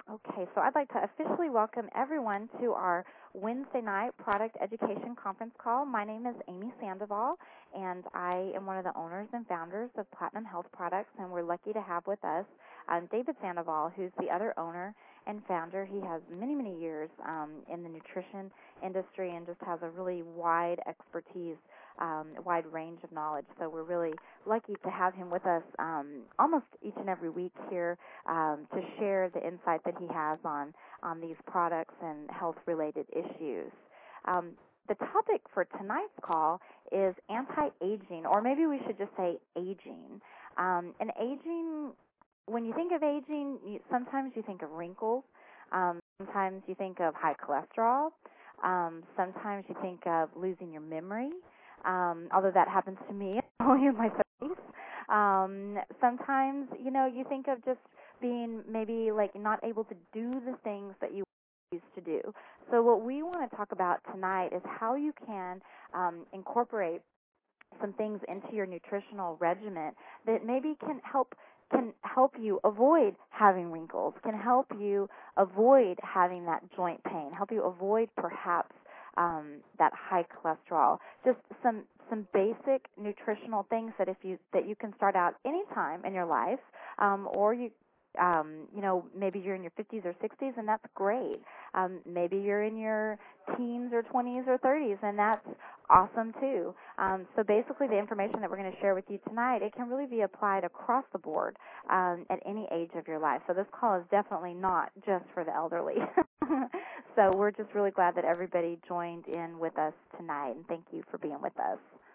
Okay, so I'd like to officially welcome everyone to our Wednesday night product education conference call. My name is Amy Sandoval, and I am one of the owners and founders of Platinum Health Products, and we're lucky to have with us David Sandoval, who's the other owner and founder. He has many, many years in the nutrition industry and just has a really wide expertise, wide range of knowledge. So we're really lucky to have him with us almost each and every week here to share the insight that he has on these products and health-related issues. The topic for tonight's call is anti-aging, or maybe we should just say aging. And aging, when you think of aging, sometimes you think of wrinkles. Sometimes you think of high cholesterol. Sometimes you think of losing your memory, although that happens to me only in my 30s. Sometimes, you think of just being maybe like not able to do the things that you used to do. So what we want to talk about tonight is how you can incorporate some things into your nutritional regimen that maybe can help you avoid having wrinkles, can help you avoid having that joint pain, help you avoid perhaps that high cholesterol. Just some basic nutritional things that you can start out any time in your life, or maybe you're in your 50s or 60s, and that's great. Maybe you're in your teens or 20s or 30s, and that's awesome too. So basically the information that we're going to share with you tonight, it can really be applied across the board at any age of your life. So this call is definitely not just for the elderly. So we're just really glad that everybody joined in with us tonight, and thank you for being with us.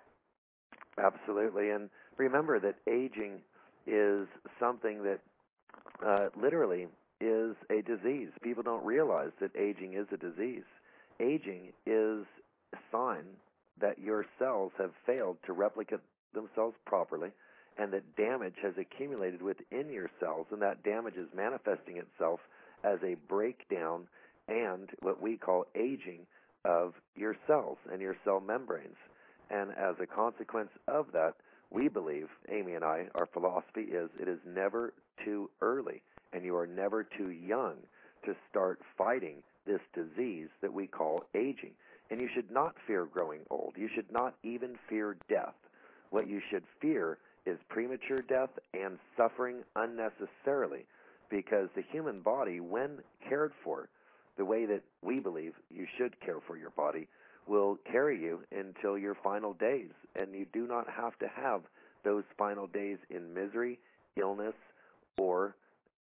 Absolutely. And remember that aging is something that literally is a disease. People don't realize that aging is a disease. Aging is a sign that your cells have failed to replicate themselves properly and that damage has accumulated within your cells, and that damage is manifesting itself as a breakdown and what we call aging of your cells and your cell membranes. And as a consequence of that, we believe, Amy and I, our philosophy is it is never too early and you are never too young to start fighting this disease that we call aging. And you should not fear growing old. You should not even fear death. What you should fear is premature death and suffering unnecessarily, because the human body, when cared for the way that we believe you should care for your body, will carry you until your final days, and you do not have to have those final days in misery, illness, or,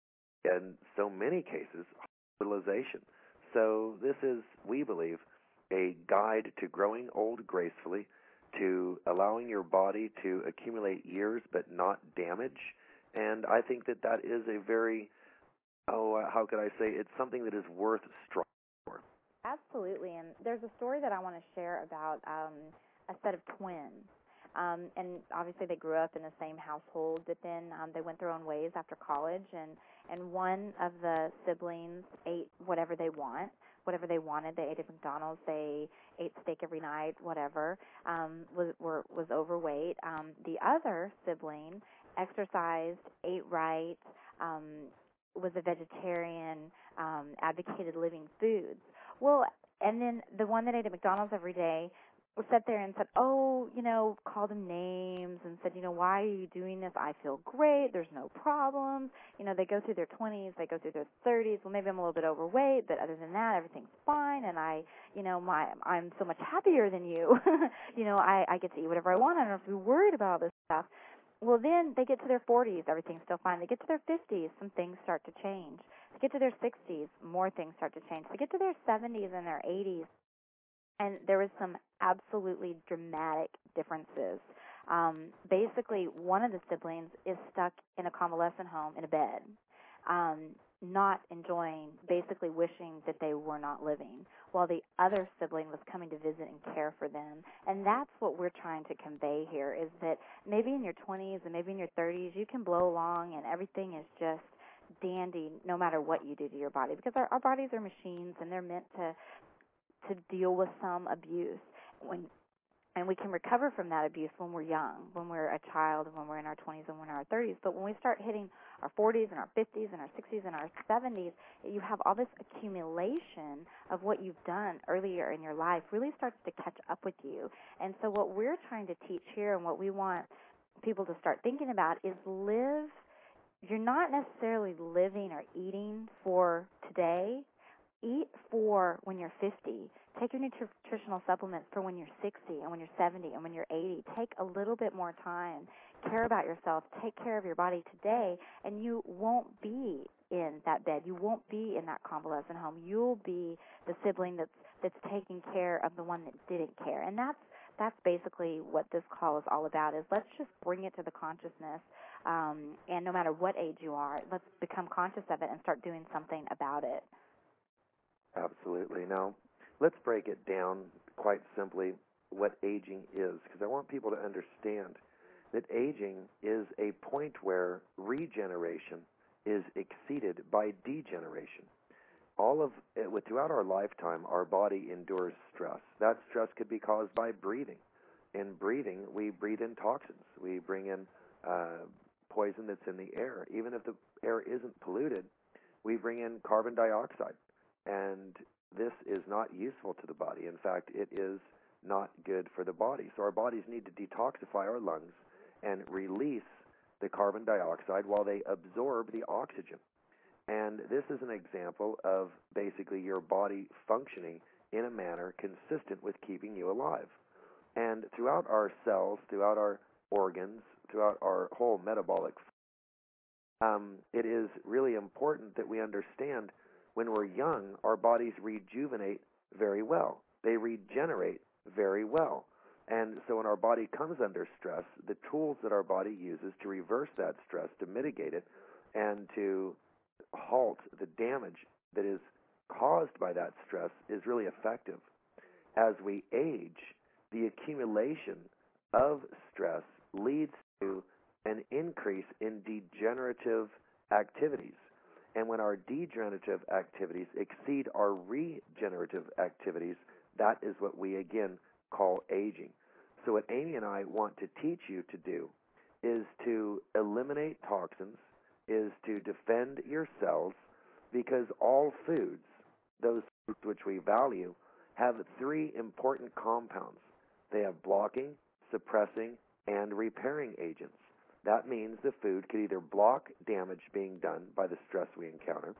in so many cases, hospitalization. So this is, we believe, a guide to growing old gracefully, to allowing your body to accumulate years but not damage. And I think that that is a very, how could I say, it's something that is worth striving for. Absolutely, and there's a story that I want to share about a set of twins. And obviously they grew up in the same household, but then they went their own ways after college, and one of the siblings ate whatever they wanted. They ate at McDonald's, they ate steak every night, whatever, was overweight. The other sibling exercised, ate right, was a vegetarian, advocated living foods. Well, and then the one that ate at McDonald's every day sat there and said, called them names and said, why are you doing this? I feel great. There's no problems. They go through their 20s, they go through their 30s. Well, maybe I'm a little bit overweight, but other than that, everything's fine. And I'm so much happier than you. I get to eat whatever I want. I don't have to be worried about all this stuff. Well, then they get to their 40s, everything's still fine. They get to their 50s, some things start to change. They get to their 60s, more things start to change. They get to their 70s and their 80s, and there was some absolutely dramatic differences. Basically, one of the siblings is stuck in a convalescent home in a bed, not enjoying, basically wishing that they were not living, while the other sibling was coming to visit and care for them. And that's what we're trying to convey here, is that maybe in your 20s and maybe in your 30s, you can blow along and everything is just dandy no matter what you do to your body, because our bodies are machines and they're meant to deal with some abuse. And we can recover from that abuse when we're young, when we're a child, and when we're in our 20s and when we're in our 30s. But when we start hitting our 40s and our 50s and our 60s and our 70s, you have all this accumulation of what you've done earlier in your life really starts to catch up with you. And so what we're trying to teach here and what we want people to start thinking about is live. You're not necessarily living or eating for today. Eat for when you're 50. Take your nutritional supplements for when you're 60 and when you're 70 and when you're 80. Take a little bit more time. Care about yourself. Take care of your body today, and you won't be in that bed. You won't be in that convalescent home. You'll be the sibling that's taking care of the one that didn't care. And that's basically what this call is all about, is let's just bring it to the consciousness. And no matter what age you are, let's become conscious of it and start doing something about it. Absolutely. Now, let's break it down quite simply what aging is, because I want people to understand that aging is a point where regeneration is exceeded by degeneration. Throughout our lifetime, our body endures stress. That stress could be caused by breathing. In breathing, we breathe in toxins. We bring in poison that's in the air. Even if the air isn't polluted, we bring in carbon dioxide. And this is not useful to the body. In fact, it is not good for the body. So our bodies need to detoxify our lungs and release the carbon dioxide while they absorb the oxygen. And this is an example of basically your body functioning in a manner consistent with keeping you alive. And throughout our cells, throughout our organs, throughout our whole metabolic, it is really important that we understand when we're young, our bodies rejuvenate very well. They regenerate very well. And so when our body comes under stress, the tools that our body uses to reverse that stress, to mitigate it, and to halt the damage that is caused by that stress is really effective. As we age, the accumulation of stress leads to an increase in degenerative activities. And when our degenerative activities exceed our regenerative activities, that is what we again call aging. So what Amy and I want to teach you to do is to eliminate toxins, is to defend your cells, because all foods, those foods which we value, have three important compounds. They have blocking, suppressing, and repairing agents. That means the food could either block damage being done by the stress we encounter.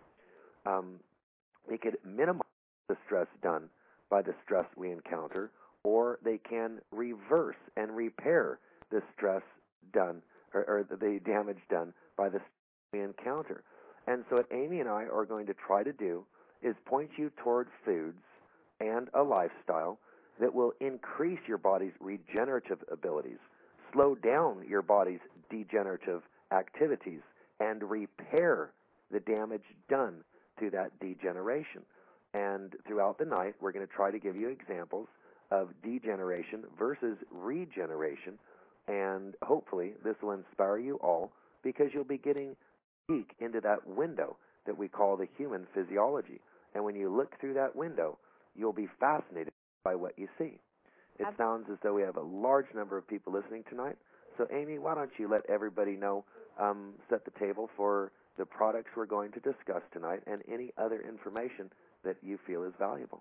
It could minimize the stress done by the stress we encounter, or they can reverse and repair the stress done or the damage done by the stress we encounter. And so what Amy and I are going to try to do is point you toward foods and a lifestyle that will increase your body's regenerative abilities, slow down your body's degenerative activities, and repair the damage done to that degeneration. And throughout the night, we're going to try to give you examples of degeneration versus regeneration, and hopefully this will inspire you all, because you'll be getting a peek into that window that we call the human physiology. And when you look through that window, you'll be fascinated by what you see. It sounds as though we have a large number of people listening tonight. So, Amy, why don't you let everybody know, set the table for the products we're going to discuss tonight and any other information that you feel is valuable.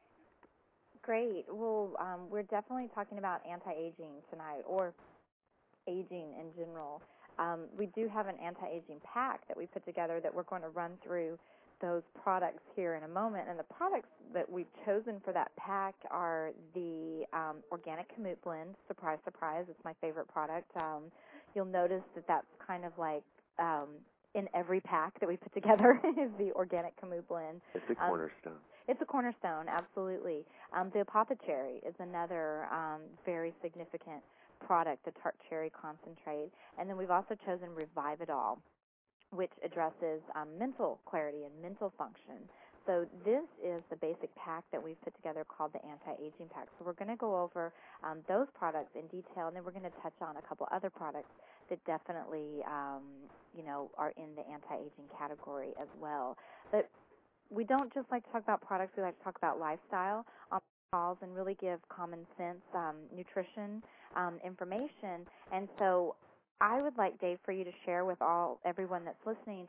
Great. Well, we're definitely talking about anti-aging tonight, or aging in general. We do have an anti-aging pack that we put together that we're going to run through those products here in a moment. And the products that we've chosen for that pack are the Organic Kamut Blend. Surprise, surprise, it's my favorite product. You'll notice that that's kind of like in every pack that we put together is the Organic Kamut Blend. It's a cornerstone. It's a cornerstone, absolutely. The Apothecary is another very significant product, the tart cherry concentrate. And then we've also chosen Revive-It-All, which addresses mental clarity and mental function. So this is the basic pack that we've put together called the Anti-Aging Pack. So we're going to go over those products in detail, and then we're going to touch on a couple other products that definitely, are in the anti-aging category as well. But we don't just like to talk about products. We like to talk about lifestyle on calls and really give common sense nutrition information. And so I would like, Dave, for you to share with everyone that's listening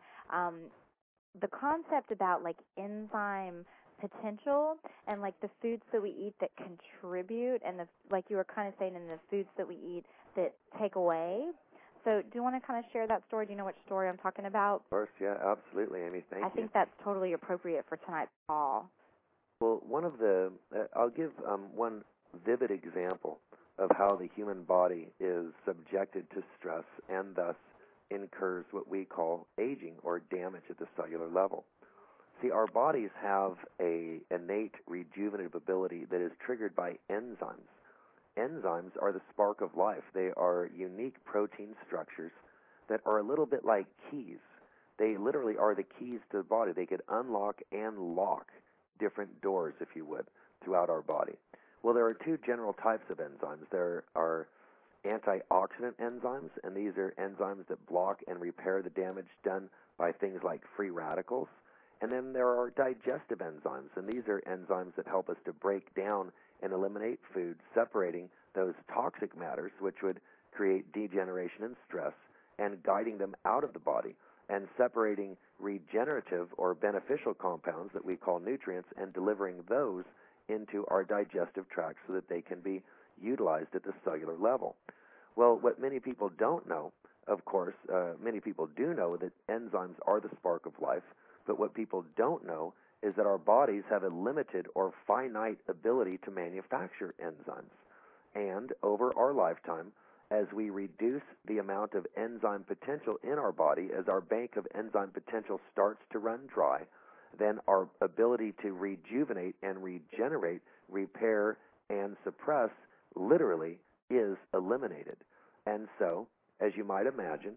the concept about like enzyme potential and like the foods that we eat that contribute and the like you were kind of saying in the foods that we eat that take away. So do you want to kind of share that story? Do you know which story I'm talking about? Of course, yeah, absolutely, Amy. Thank you. I think that's totally appropriate for tonight's call. Well, I'll give one vivid example of how the human body is subjected to stress and thus incurs what we call aging or damage at the cellular level. See, our bodies have a innate rejuvenative ability that is triggered by enzymes. Enzymes are the spark of life. They are unique protein structures that are a little bit like keys. They literally are the keys to the body. They could unlock and lock different doors, if you would, throughout our body. Well, there are two general types of enzymes. There are antioxidant enzymes, and these are enzymes that block and repair the damage done by things like free radicals. And then there are digestive enzymes, and these are enzymes that help us to break down and eliminate food, separating those toxic matters which would create degeneration and stress, and guiding them out of the body, and separating regenerative or beneficial compounds that we call nutrients and delivering those into our digestive tract so that they can be utilized at the cellular level. Well, what many people don't know, of course, many people do know that enzymes are the spark of life, but what people don't know is that our bodies have a limited or finite ability to manufacture enzymes. And over our lifetime, as we reduce the amount of enzyme potential in our body, as our bank of enzyme potential starts to run dry, then our ability to rejuvenate and regenerate, repair, and suppress literally is eliminated. And so, as you might imagine,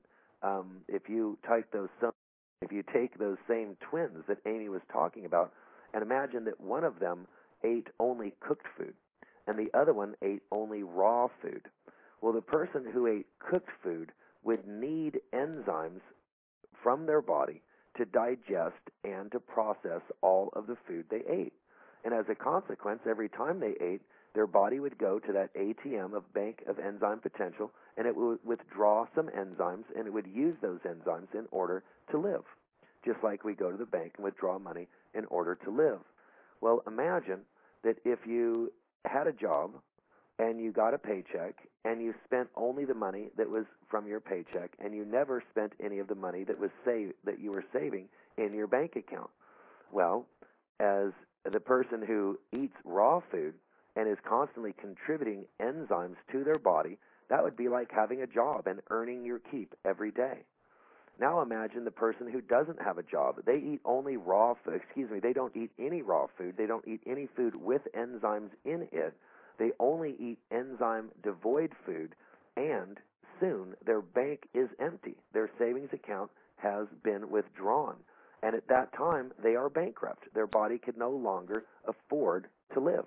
if you take those same twins that Amy was talking about, and imagine that one of them ate only cooked food, and the other one ate only raw food. Well, the person who ate cooked food would need enzymes from their body to digest and to process all of the food they ate. And as a consequence, every time they ate, their body would go to that ATM of bank of enzyme potential, and it would withdraw some enzymes, and it would use those enzymes in order to live, just like we go to the bank and withdraw money in order to live. Well, imagine that if you had a job and you got a paycheck and you spent only the money that was from your paycheck, and you never spent any of the money that you were saving in your bank account. Well, as the person who eats raw food and is constantly contributing enzymes to their body, that would be like having a job and earning your keep every day. Now imagine the person who doesn't have a job. They eat only raw food. They don't eat any raw food. They don't eat any food with enzymes in it. They only eat enzyme-devoid food, and soon their bank is empty. Their savings account has been withdrawn. And at that time, they are bankrupt. Their body can no longer afford to live.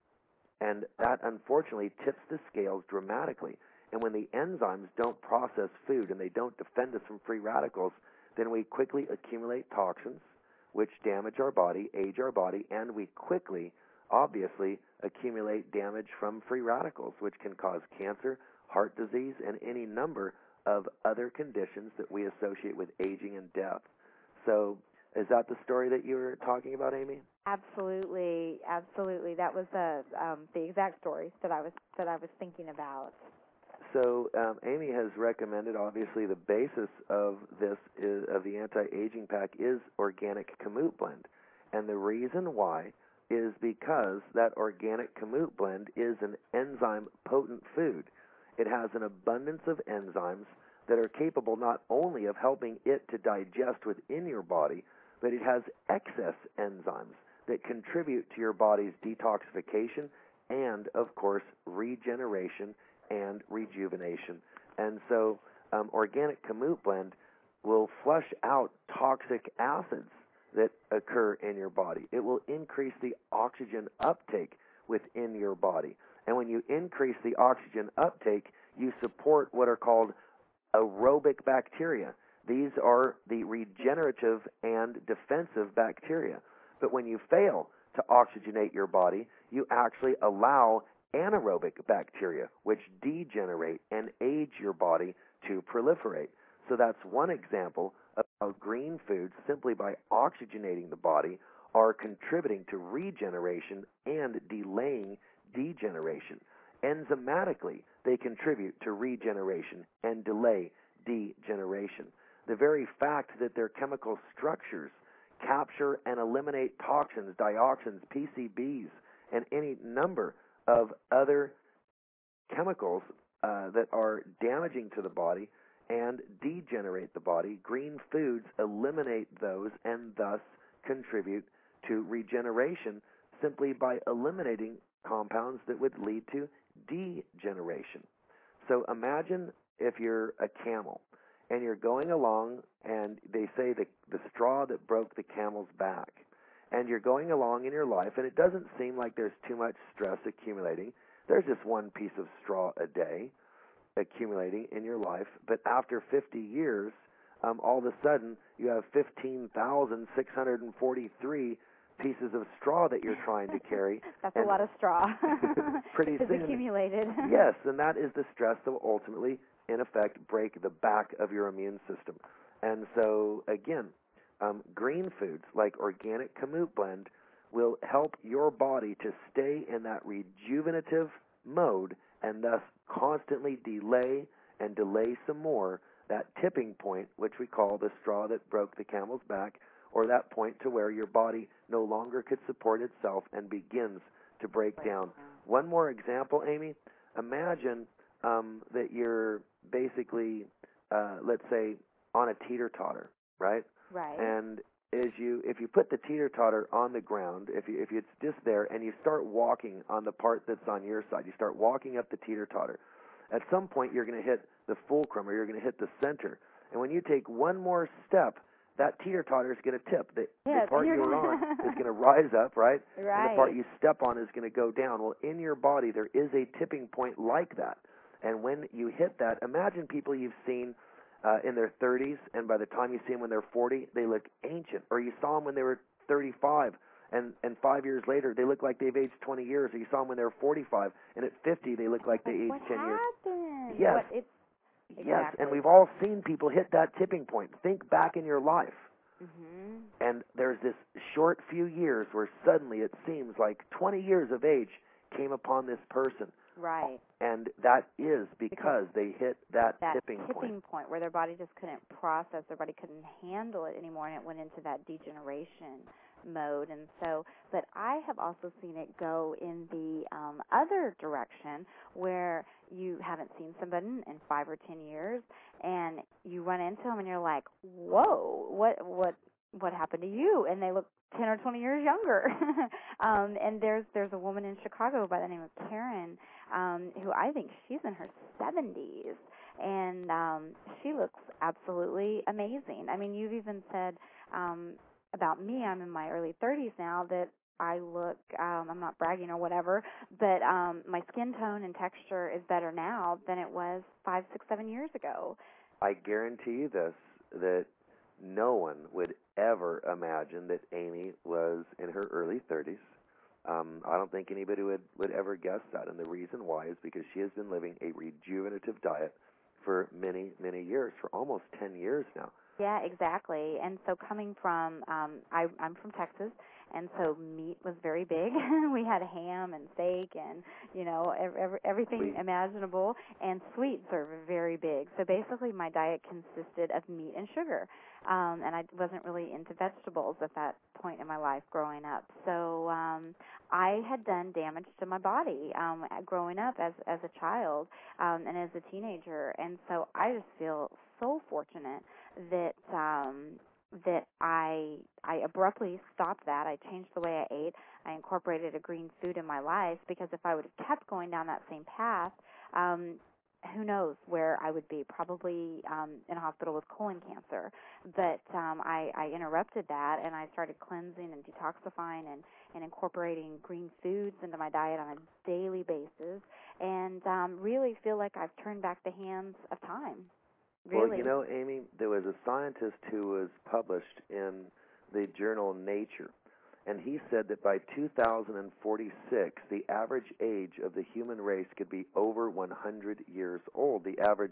And that, unfortunately, tips the scales dramatically. And when the enzymes don't process food and they don't defend us from free radicals, then we quickly accumulate toxins, which damage our body, age our body, and we quickly, obviously, accumulate damage from free radicals, which can cause cancer, heart disease, and any number of other conditions that we associate with aging and death. So, is that the story that you were talking about, Amy? Absolutely, absolutely. That was the exact story that I was thinking about. So Amy has recommended, obviously, the basis of the anti-aging pack is organic Kamut blend, and the reason why is because that organic Kamut blend is an enzyme-potent food. It has an abundance of enzymes that are capable not only of helping it to digest within your body, but it has excess enzymes that contribute to your body's detoxification and, of course, regeneration and rejuvenation. And so organic Kamut blend will flush out toxic acids that occur in your body. It will increase the oxygen uptake within your body. And when you increase the oxygen uptake, you support what are called aerobic bacteria. These are the regenerative and defensive bacteria. But when you fail to oxygenate your body, you actually allow anaerobic bacteria, which degenerate and age your body, to proliferate. So that's one example of how green foods, simply by oxygenating the body, are contributing to regeneration and delaying degeneration. Enzymatically, they contribute to regeneration and delay degeneration. The very fact that their chemical structures capture and eliminate toxins, dioxins, PCBs, and any number of other chemicals that are damaging to the body and degenerate the body, green foods eliminate those and thus contribute to regeneration simply by eliminating compounds that would lead to degeneration. So imagine if you're a camel and you're going along, and they say the straw that broke the camel's back, and you're going along in your life, and it doesn't seem like there's too much stress accumulating. There's just one piece of straw a day accumulating in your life, but after 50 years, all of a sudden you have 15,643 pieces of straw that you're trying to carry. That's a lot of straw. Pretty soon, accumulated. Yes, and that is the stress that will ultimately, in effect, break the back of your immune system. And so, again, green foods like organic kamut blend will help your body to stay in that rejuvenative mode and thus constantly delay and delay some more that tipping point, which we call the straw that broke the camel's back, or that point to where your body no longer could support itself and begins to break down. One more example, Amy. Imagine that you're basically, let's say, on a teeter-totter, right? Right. And if you put the teeter-totter on the ground, if it's just there, and you start walking on the part that's on your side, you start walking up the teeter-totter, at some point you're going to hit the fulcrum, or you're going to hit the center. And when you take one more step, that teeter-totter is going to tip. The part you're on is going to rise up, right? Right. And the part you step on is going to go down. Well, in your body, there is a tipping point like that. And when you hit that, imagine people you've seen in their 30s, and by the time you see them when they're 40, they look ancient. Or you saw them when they were 35, and 5 years later, they look like they've aged 20 years. Or you saw them when they were 45, and at 50, they look like they aged 10 years. What happened? Yes. Exactly. Yes, and we've all seen people hit that tipping point. Think back in your life. Mm-hmm. And there's this short few years where suddenly it seems like 20 years of age came upon this person. Right. And that is because they hit that tipping point where their body just couldn't process, their body couldn't handle it anymore, and it went into that degeneration mode. And so, but I have also seen it go in the other direction, where you haven't seen somebody in 5 or 10 years, and you run into them, and you're like, "Whoa, what happened to you?" And they look 10 or 20 years younger. And there's a woman in Chicago by the name of Karen, who I think she's in her 70s, and she looks absolutely amazing. I mean, you've even said about me, I'm in my early 30s now, that I look, I'm not bragging or whatever, but my skin tone and texture is better now than it was 5, 6, 7 years ago. I guarantee you this, that no one would ever imagine that Amy was in her early 30s. I don't think anybody would ever guess that, and the reason why is because she has been living a rejuvenative diet for many, many years, for almost 10 years now. Yeah, exactly. And so coming from, I'm from Texas, and so meat was very big. We had ham and steak and, everything imaginable, and sweets are very big. So basically my diet consisted of meat and sugar, and I wasn't really into vegetables at that point in my life growing up. So I had done damage to my body growing up as a child and as a teenager, and so I just feel so fortunate that I abruptly stopped that. I changed the way I ate. I incorporated a green food in my life, because if I would have kept going down that same path, who knows where I would be, probably in a hospital with colon cancer. But I interrupted that, and I started cleansing and detoxifying and incorporating green foods into my diet on a daily basis, and really feel like I've turned back the hands of time. Really? Well, Amy, there was a scientist who was published in the journal Nature, and he said that by 2046, the average age of the human race could be over 100 years old. The average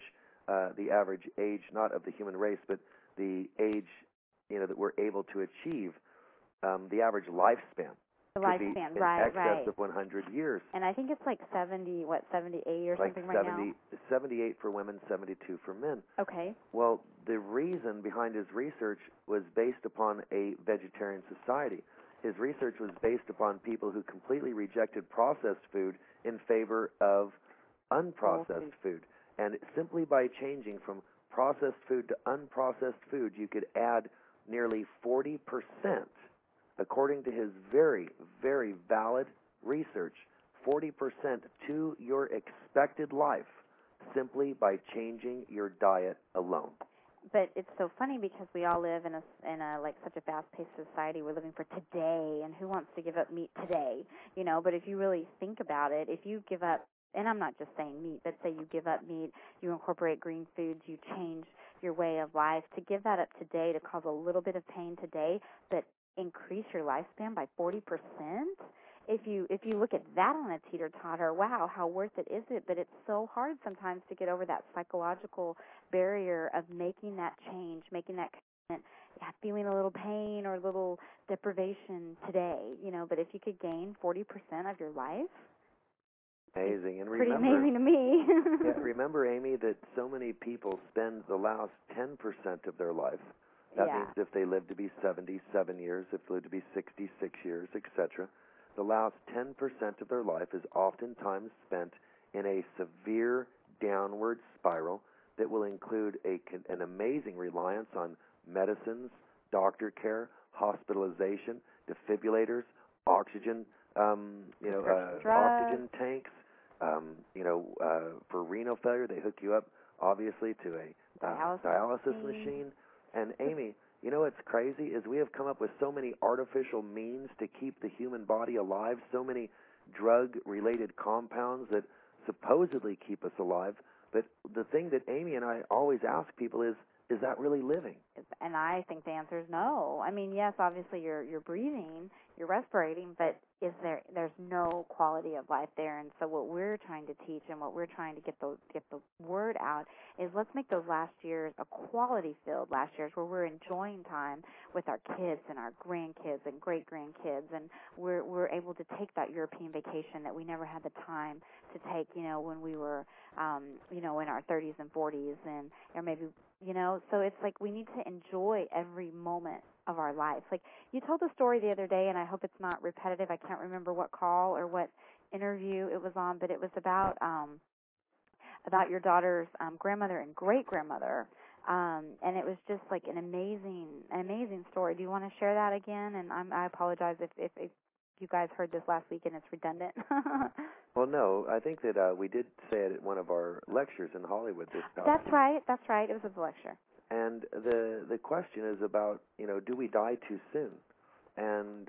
the average age, not of the human race, but the age, that we're able to achieve, the average lifespan The could be lifespan, in right, excess of 100 years. And I think it's like 78 or Like something right now. 78 for women, 72 for men. Okay. Well, the reason behind his research was based upon a vegetarian society. His research was based upon people who completely rejected processed food in favor of unprocessed food. And simply by changing from processed food to unprocessed food, you could add nearly 40%, according to his very, very valid research, 40% to your expected life simply by changing your diet alone. But it's so funny because we all live in a like such a fast-paced society. We're living for today, and who wants to give up meat today? But if you really think about it, if you give up, and I'm not just saying meat, but say you give up meat, you incorporate green foods, you change your way of life, to give that up today, to cause a little bit of pain today, but increase your lifespan by 40%. If you look at that on a teeter-totter, wow, how worth it is it? But it's so hard sometimes to get over that psychological barrier of making that change, making that commitment, feeling a little pain or a little deprivation today, But if you could gain 40% of your life, amazing. And pretty amazing to me. Yeah, remember, Amy, that so many people spend the last 10% of their life. That means if they live to be 77 years, if they live to be 66 years, etc., the last 10% of their life is oftentimes spent in a severe downward spiral that will include an amazing reliance on medicines, doctor care, hospitalization, defibrillators, oxygen, oxygen tanks. For renal failure, they hook you up, obviously, to a dialysis machine. And Amy, what's crazy is we have come up with so many artificial means to keep the human body alive, so many drug-related compounds that supposedly keep us alive. But the thing that Amy and I always ask people is that really living? And I think the answer is no. I mean, yes, obviously you're breathing, you're respirating, but there's no quality of life there. And so what we're trying to teach and what we're trying to get the word out is let's make those last years a quality-filled last years where we're enjoying time with our kids and our grandkids and great-grandkids, and we're able to take that European vacation that we never had the time to take, when we were, in our 30s and 40s, or maybe, so it's like we need to enjoy every moment of our life. Like you told the story the other day, and I hope it's not repetitive. I can't remember what call or what interview it was on, but it was about your daughter's grandmother and great grandmother, and it was just like an amazing story. Do you want to share that again? And I apologize if you guys heard this last week and it's redundant. Well, no, I think that we did say it at one of our lectures in Hollywood this past That's right. It was a lecture. And the question is about, do we die too soon? And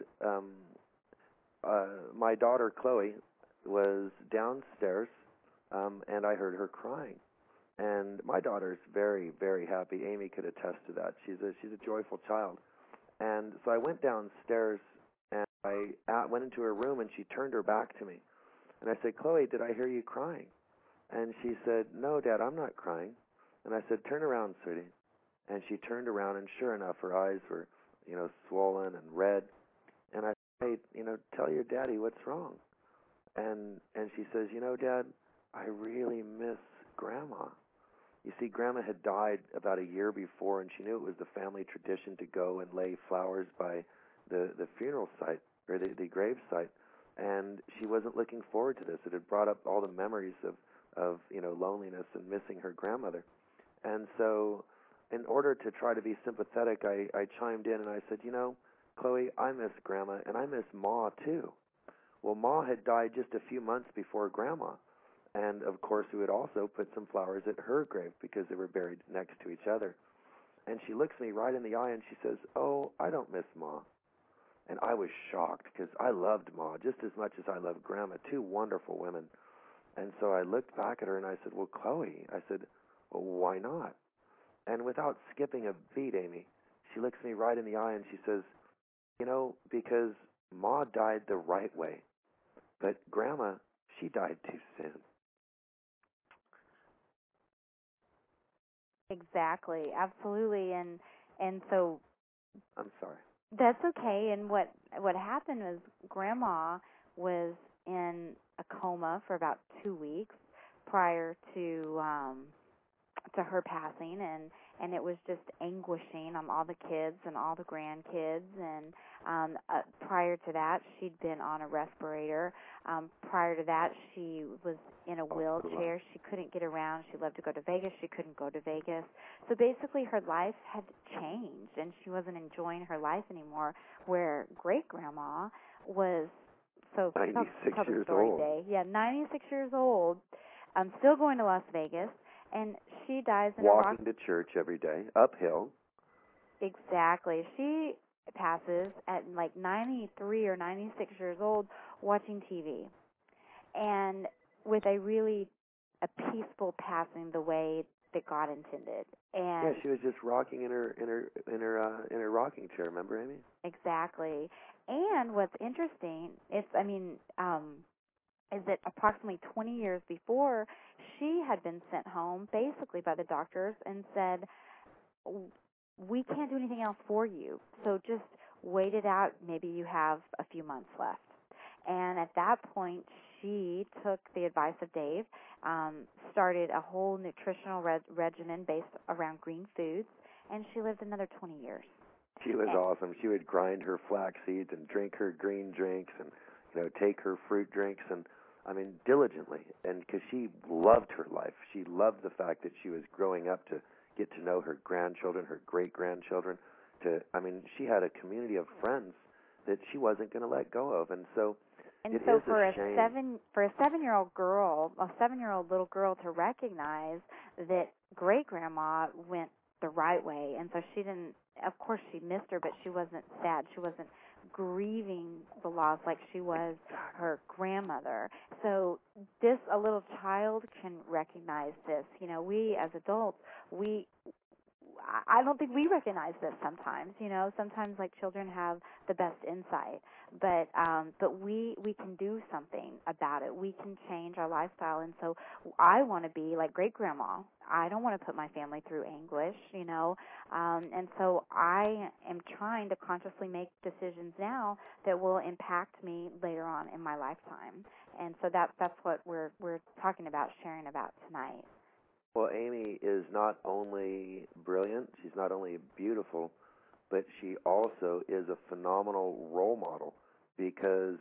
my daughter Chloe was downstairs, and I heard her crying. And my daughter's very, very happy. Amy could attest to that. She's a joyful child. And so I went downstairs, and I went into her room, and she turned her back to me. And I said, Chloe, did I hear you crying? And she said, no, Dad, I'm not crying. And I said, turn around, sweetie. And she turned around, and sure enough, her eyes were, swollen and red. And I said, hey, tell your daddy what's wrong. And she says, Dad, I really miss Grandma. You see, Grandma had died about a year before, and she knew it was the family tradition to go and lay flowers by the funeral site, or the grave site. And she wasn't looking forward to this. It had brought up all the memories of loneliness and missing her grandmother. And so in order to try to be sympathetic, I chimed in and I said, Chloe, I miss Grandma, and I miss Ma, too. Well, Ma had died just a few months before Grandma. And, of course, we would also put some flowers at her grave because they were buried next to each other. And she looks me right in the eye and she says, oh, I don't miss Ma. And I was shocked because I loved Ma just as much as I loved Grandma, two wonderful women. And so I looked back at her and I said, well, Chloe, I said, well, why not? And without skipping a beat, Amy, she looks me right in the eye and she says, because Ma died the right way, but Grandma, she died too soon. Exactly, absolutely, and so I'm sorry. that's okay. And what happened was Grandma was in a coma for about 2 weeks prior to her passing, and it was just anguishing on all the kids and all the grandkids. And prior to that, she'd been on a respirator. Prior to that, she was in a wheelchair. She couldn't get around. She loved to go to Vegas. She couldn't go to Vegas. So basically, her life had changed, and she wasn't enjoying her life anymore. Where great grandma was, so 96 tell the years story, old. Day. Yeah, 96 years old. Still going to Las Vegas, and she dies in walking to church every day, uphill. Exactly. She passes at like 93 or 96 years old watching TV, and with a peaceful passing the way that God intended. And yeah, she was just rocking in her rocking chair. Remember, Amy? Exactly. And what's interesting is that approximately 20 years before, she had been sent home basically by the doctors and said, we can't do anything else for you, so just wait it out. Maybe you have a few months left. And at that point, she took the advice of Dave, started a whole nutritional regimen based around green foods, and she lived another 20 years. She was awesome. She would grind her flax seeds and drink her green drinks, and take her fruit drinks, and diligently. And because she loved her life, she loved the fact that she was growing up to get to know her grandchildren, her great grandchildren. She had a community of friends that she wasn't going to let go of, and so. And so for a 7-year-old girl, a 7-year-old little girl, to recognize that great grandma went the right way, and so she didn't. Of course, she missed her, but she wasn't sad. She wasn't grieving the loss like she was her grandmother. So a little child can recognize this. We as adults, I don't think we recognize this sometimes. Sometimes like children have the best insight, but we can do something about it. We can change our lifestyle, and so I want to be like great grandma. I don't want to put my family through anguish, and so I am trying to consciously make decisions now that will impact me later on in my lifetime. And so that's what we're talking about, sharing about tonight. Well, Amy is not only brilliant, she's not only beautiful, but she also is a phenomenal role model because,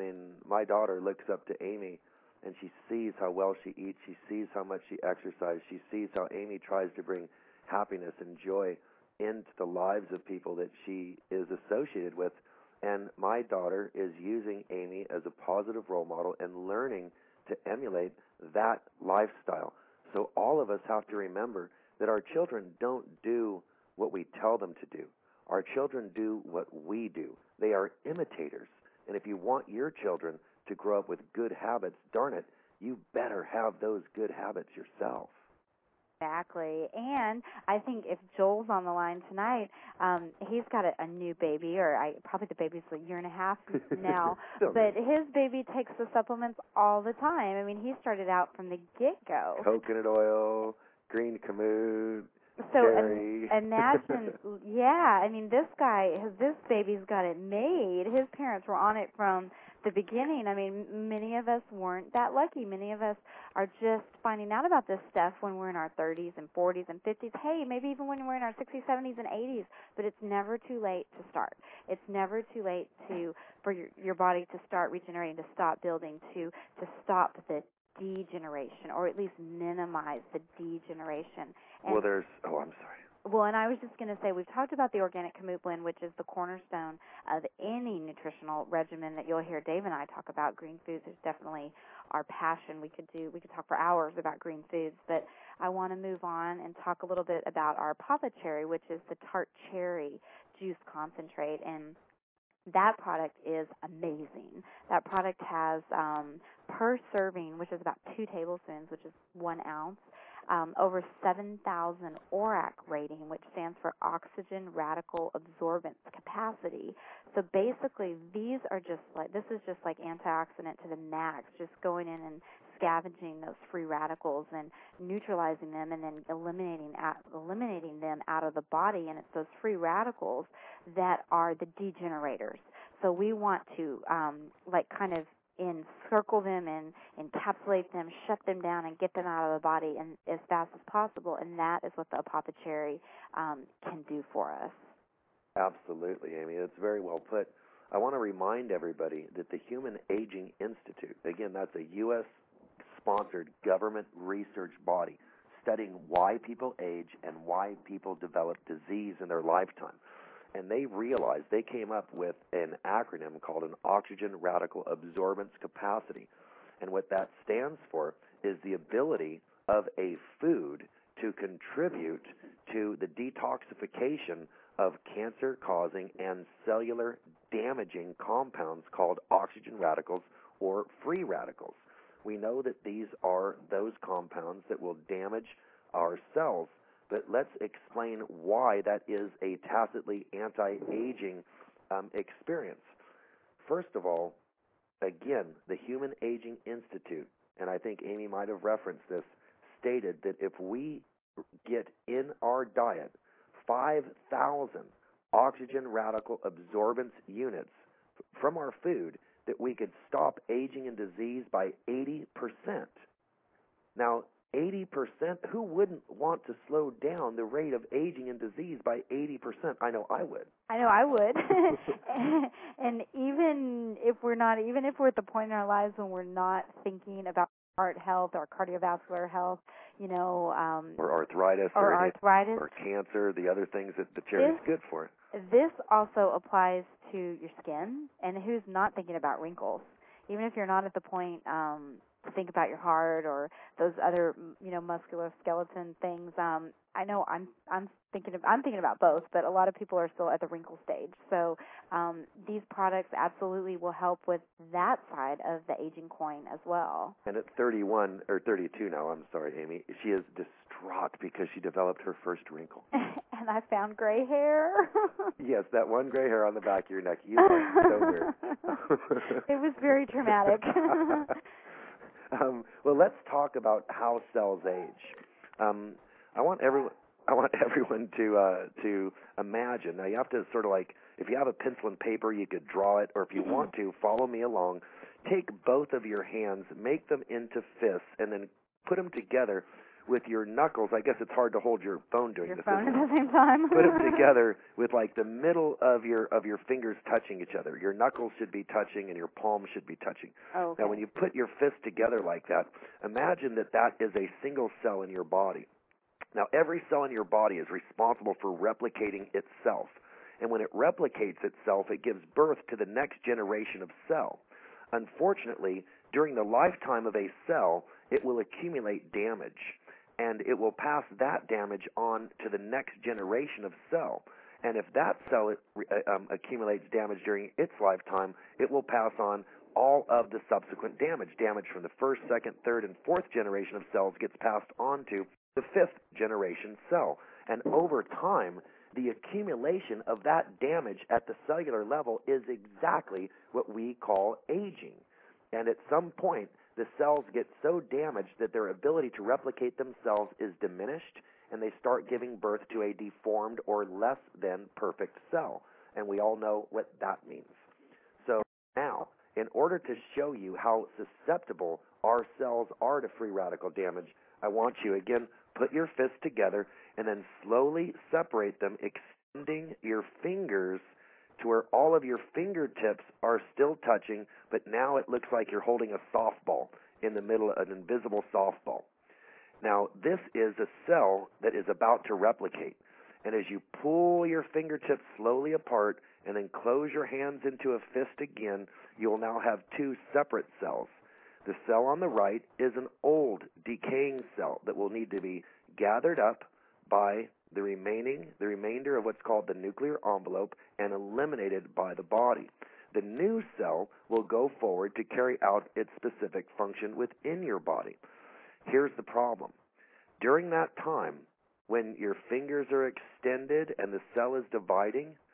my daughter looks up to Amy and she sees how well she eats, she sees how much she exercises, she sees how Amy tries to bring happiness and joy into the lives of people that she is associated with. And my daughter is using Amy as a positive role model and learning to emulate that lifestyle. So all of us have to remember that our children don't do what we tell them to do. Our children do what we do. They are imitators. And if you want your children to grow up with good habits, darn it, you better have those good habits yourself. Exactly. And I think if Joel's on the line tonight, he's got a new baby, probably the baby's a year and a half now, but his baby takes the supplements all the time. He started out from the get-go. Coconut oil, green kamut, so cherry. Imagine, yeah, this baby's got it made. His parents were on it from the beginning. Many of us weren't that lucky. Many of us are just finding out about this stuff when we're in our 30s and 40s and 50s. Hey, maybe even when we're in our 60s, 70s, and 80s. But it's never too late to start. It's never too late for your body to start regenerating, to stop building, to stop the degeneration, or at least minimize the degeneration. I'm sorry. Well, and I was just going to say, we've talked about the Organic Kamut Blend, which is the cornerstone of any nutritional regimen that you'll hear Dave and I talk about. Green foods is definitely our passion. We could talk for hours about green foods, but I want to move on and talk a little bit about our Papa Cherry, which is the tart cherry juice concentrate. And that product is amazing. That product has, per serving, which is about 2 tablespoons, which is 1 ounce, over 7,000 ORAC rating, which stands for oxygen radical absorbance capacity. So basically, this is just like antioxidant to the max, just going in and scavenging those free radicals and neutralizing them, and then eliminating them out of the body. And it's those free radicals that are the degenerators. So we want to kind of encircle them and encapsulate them, shut them down, and get them out of the body and as fast as possible. And that is what the apothecary can do for us. Absolutely, Amy. That's very well put. I want to remind everybody that the Human Aging Institute, again, that's a U.S.-sponsored government research body studying why people age and why people develop disease in their lifetime. And they realized, they came up with an acronym called an oxygen radical absorbance capacity. And what that stands for is the ability of a food to contribute to the detoxification of cancer-causing and cellular damaging compounds called oxygen radicals or free radicals. We know that these are those compounds that will damage our cells, but let's explain why that is a tacitly anti-aging experience. First of all, again, the Human Aging Institute, and I think Amy might have referenced this, stated that if we get in our diet 5,000 oxygen radical absorbance units from our food, that we could stop aging and disease by 80%. Now, 80%, who wouldn't want to slow down the rate of aging and disease by 80%? I know I would. And even if we're at the point in our lives when we're not thinking about heart health or cardiovascular health, or arthritis, or cancer, the other things that the cherry is good for. This also applies to your skin, and who's not thinking about wrinkles? Even if you're not at the point to think about your heart or those other, muscular skeleton things. I know I'm thinking about both, but a lot of people are still at the wrinkle stage. So these products absolutely will help with that side of the aging coin as well. And at 31 or 32 now, I'm sorry, Amy, she is distraught because she developed her first wrinkle. And I found gray hair. Yes, that one gray hair on the back of your neck. You are so weird. It was very traumatic. Well, let's talk about how cells age. I want everyone to imagine. Now, you have to sort of like, if you have a pencil and paper, you could draw it, or if you want to, follow me along. Take both of your hands, make them into fists, and then put them together with your knuckles. I guess it's hard to hold your phone doing this. Your phone at the same time. Put them together with like the middle of your fingers touching each other. Your knuckles should be touching, and your palms should be touching. Oh, okay. Now, when you put your fists together like that, imagine that is a single cell in your body. Now, every cell in your body is responsible for replicating itself. And when it replicates itself, it gives birth to the next generation of cell. Unfortunately, during the lifetime of a cell, it will accumulate damage, and it will pass that damage on to the next generation of cell. And if that cell accumulates damage during its lifetime, it will pass on all of the subsequent damage. Damage from the first, second, third, and fourth generation of cells gets passed on to the fifth generation cell. And over time, the accumulation of that damage at the cellular level is exactly what we call aging. And at some point, the cells get so damaged that their ability to replicate themselves is diminished, and they start giving birth to a deformed or less than perfect cell. And we all know what that means. So now, in order to show you how susceptible our cells are to free radical damage, I want you, again, put your fists together and then slowly separate them, extending your fingers to where all of your fingertips are still touching, but now it looks like you're holding a softball in the middle, an invisible softball. Now, this is a cell that is about to replicate. And as you pull your fingertips slowly apart and then close your hands into a fist again, you will now have two separate cells. The cell on the right is an old, decaying cell that will need to be gathered up by the remainder of what's called the nuclear envelope and eliminated by the body. The new cell will go forward to carry out its specific function within your body. Here's the problem. During that time, when your fingers are extended and the cell is dividing,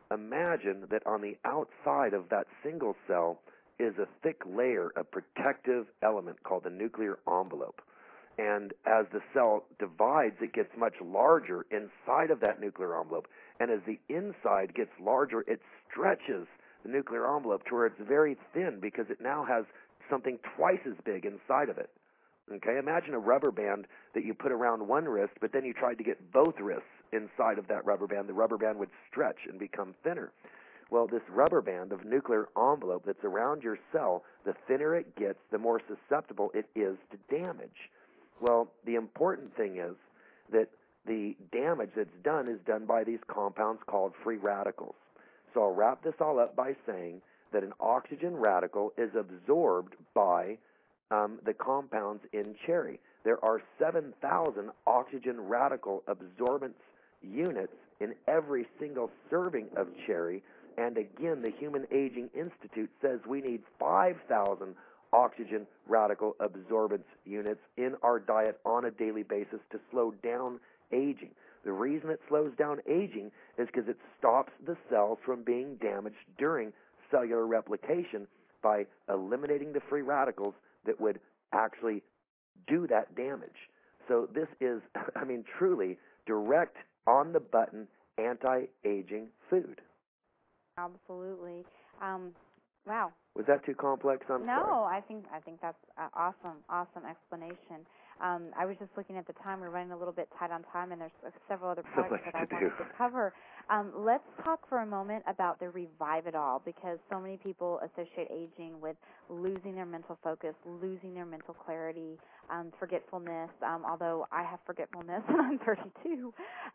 imagine that on the outside of that single cell is a thick layer of protective element called the nuclear envelope. And as the cell divides, it gets much larger inside of that nuclear envelope. And as the inside gets larger, it stretches the nuclear envelope to where it's very thin because it now has something twice as big inside of it. Okay, imagine a rubber band that you put around one wrist, but then you tried to get both wrists inside of that rubber band. The rubber band would stretch and become thinner. Well, this rubber band of nuclear envelope that's around your cell, the thinner it gets, the more susceptible it is to damage. Well, the important thing is that the damage that's done is done by these compounds called free radicals. So I'll wrap this all up by saying that an oxygen radical is absorbed by the compounds in cherry. There are 7,000 oxygen radical absorbance units in every single serving of cherry. And again, the Human Aging Institute says we need 5,000 oxygen radical absorbance units in our diet on a daily basis to slow down aging. The reason it slows down aging is because it stops the cells from being damaged during cellular replication by eliminating the free radicals that would actually do that damage. So this is, I mean, truly direct, on-the-button, anti-aging food. Absolutely. Wow. Was that too complex? I'm sorry. No, I think that's awesome explanation. I was just looking at the time. We're running a little bit tight on time, and there's several other products that I wanted to cover. Let's talk for a moment about the Revive It All, because so many people associate aging with losing their mental focus, losing their mental clarity, forgetfulness, although I have forgetfulness and I'm 32.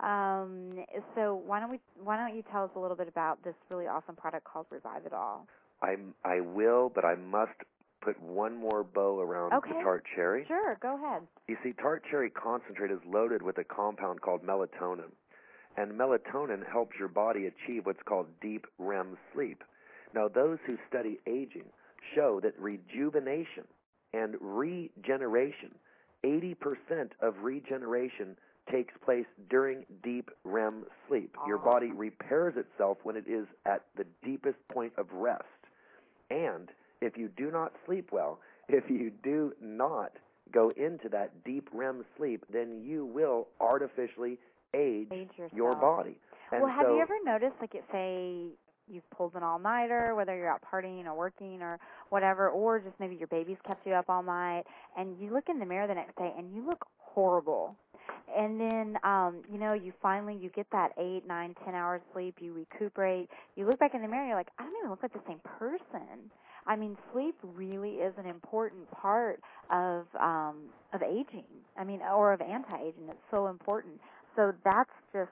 So why don't you tell us a little bit about this really awesome product called Revive It All? I will, but I must put one more bow around the tart cherry. Sure, go ahead. You see, tart cherry concentrate is loaded with a compound called melatonin. And melatonin helps your body achieve what's called deep REM sleep. Now, those who study aging show that rejuvenation and regeneration, 80% of regeneration takes place during deep REM sleep. Your body repairs itself when it is at the deepest point of rest. And if you do not sleep well, if you do not go into that deep REM sleep, then you will artificially age your body. And well, have you ever noticed, like, say you've pulled an all-nighter, whether you're out partying or working or whatever, or just maybe your baby's kept you up all night, and you look in the mirror the next day and you look horrible. And then, you get that 8, 9, 10 hours sleep, you recuperate, you look back in the mirror, you're like, I don't even look like the same person. I mean, sleep really is an important part of aging. I mean, or of anti-aging. It's so important. So that's just,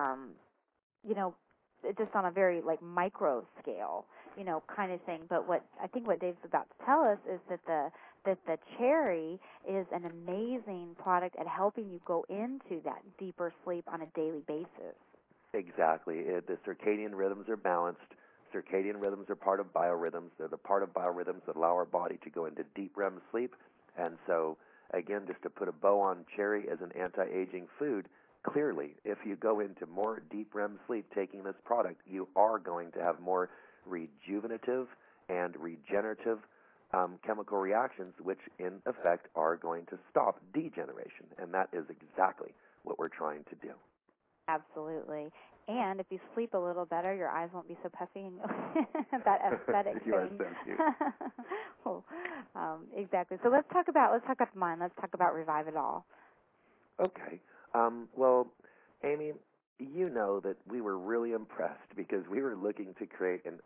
just on a very micro scale, kind of thing. But what Dave's about to tell us is that the cherry is an amazing product at helping you go into that deeper sleep on a daily basis. Exactly. The circadian rhythms are balanced. Circadian rhythms are part of biorhythms. They're the part of biorhythms that allow our body to go into deep REM sleep. And so, again, just to put a bow on cherry as an anti-aging food, clearly, if you go into more deep REM sleep taking this product, you are going to have more rejuvenative and regenerative chemical reactions, which in effect are going to stop degeneration. And that is exactly what we're trying to do. Absolutely. And if you sleep a little better, your eyes won't be so puffy and that aesthetic you are so cute. Exactly. So let's talk about mine. Let's talk about Revive It All. Okay. Well, Amy, you know that we were really impressed because we were looking to create an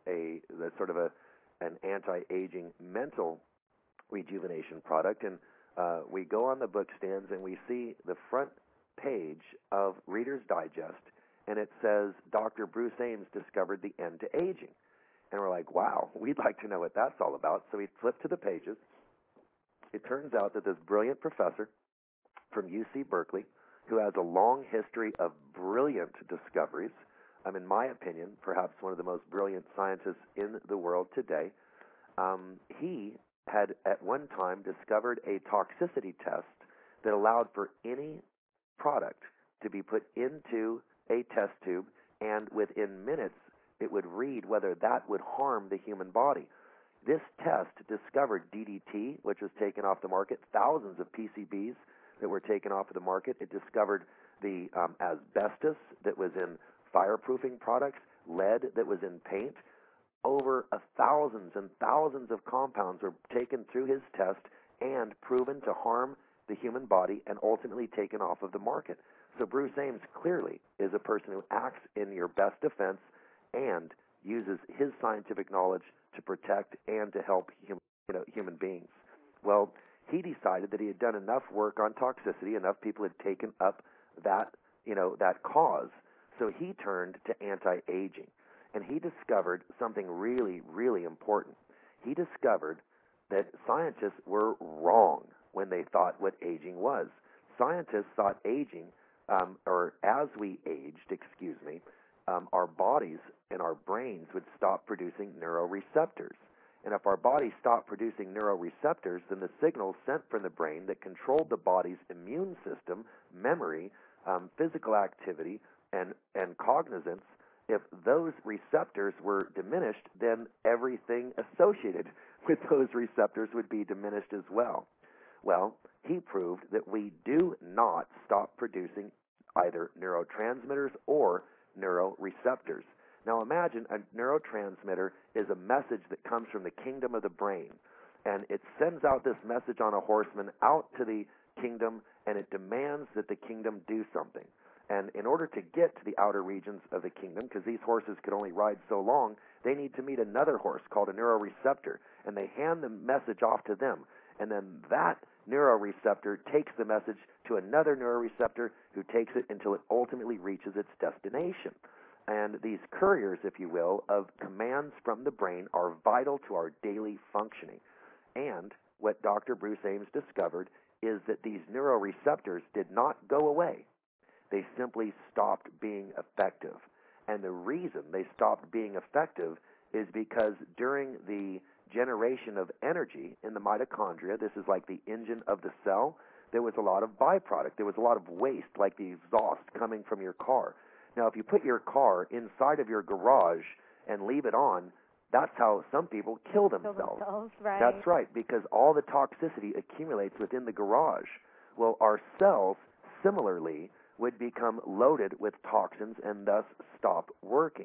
anti-aging mental rejuvenation product, and we go on the book stands and we see the front page of Reader's Digest, and it says Dr. Bruce Ames discovered the end to aging. And we're like, wow, we'd like to know what that's all about. So we flip to the pages. It turns out that this brilliant professor from UC Berkeley, who has a long history of brilliant discoveries, in my opinion, perhaps one of the most brilliant scientists in the world today, he had at one time discovered a toxicity test that allowed for any product to be put into a test tube and within minutes it would read whether that would harm the human body. This test discovered DDT, which was taken off the market, thousands of PCBs that were taken off of the market. It discovered the asbestos that was in fireproofing products, lead that was in paint. Over thousands and thousands of compounds were taken through his test and proven to harm the human body and ultimately taken off of the market. So Bruce Ames clearly is a person who acts in your best defense and uses his scientific knowledge to protect and to help human beings. Well, he decided that he had done enough work on toxicity, enough people had taken up that cause. So he turned to anti-aging, and he discovered something really, really important. He discovered that scientists were wrong when they thought what aging was. Scientists thought aging, or as we aged, our bodies and our brains would stop producing neuroreceptors. And if our bodies stopped producing neuroreceptors, then the signals sent from the brain that controlled the body's immune system, memory, physical activity, and cognizance, if those receptors were diminished, then everything associated with those receptors would be diminished as well. Well, he proved that we do not stop producing either neurotransmitters or neuroreceptors. Now imagine a neurotransmitter is a message that comes from the kingdom of the brain, and it sends out this message on a horseman out to the kingdom, and it demands that the kingdom do something. And in order to get to the outer regions of the kingdom, because these horses could only ride so long, they need to meet another horse called a neuroreceptor, and they hand the message off to them. And then that neuroreceptor takes the message to another neuroreceptor who takes it until it ultimately reaches its destination. And these couriers, if you will, of commands from the brain are vital to our daily functioning. And what Dr. Bruce Ames discovered is that these neuroreceptors did not go away. They simply stopped being effective. And the reason they stopped being effective is because during the generation of energy in the mitochondria, this is like the engine of the cell, there was a lot of byproduct. There was a lot of waste, like the exhaust coming from your car. Now, if you put your car inside of your garage and leave it on, that's how some people kill themselves. Right. That's right, because all the toxicity accumulates within the garage. Well, our cells, similarly, would become loaded with toxins and thus stop working.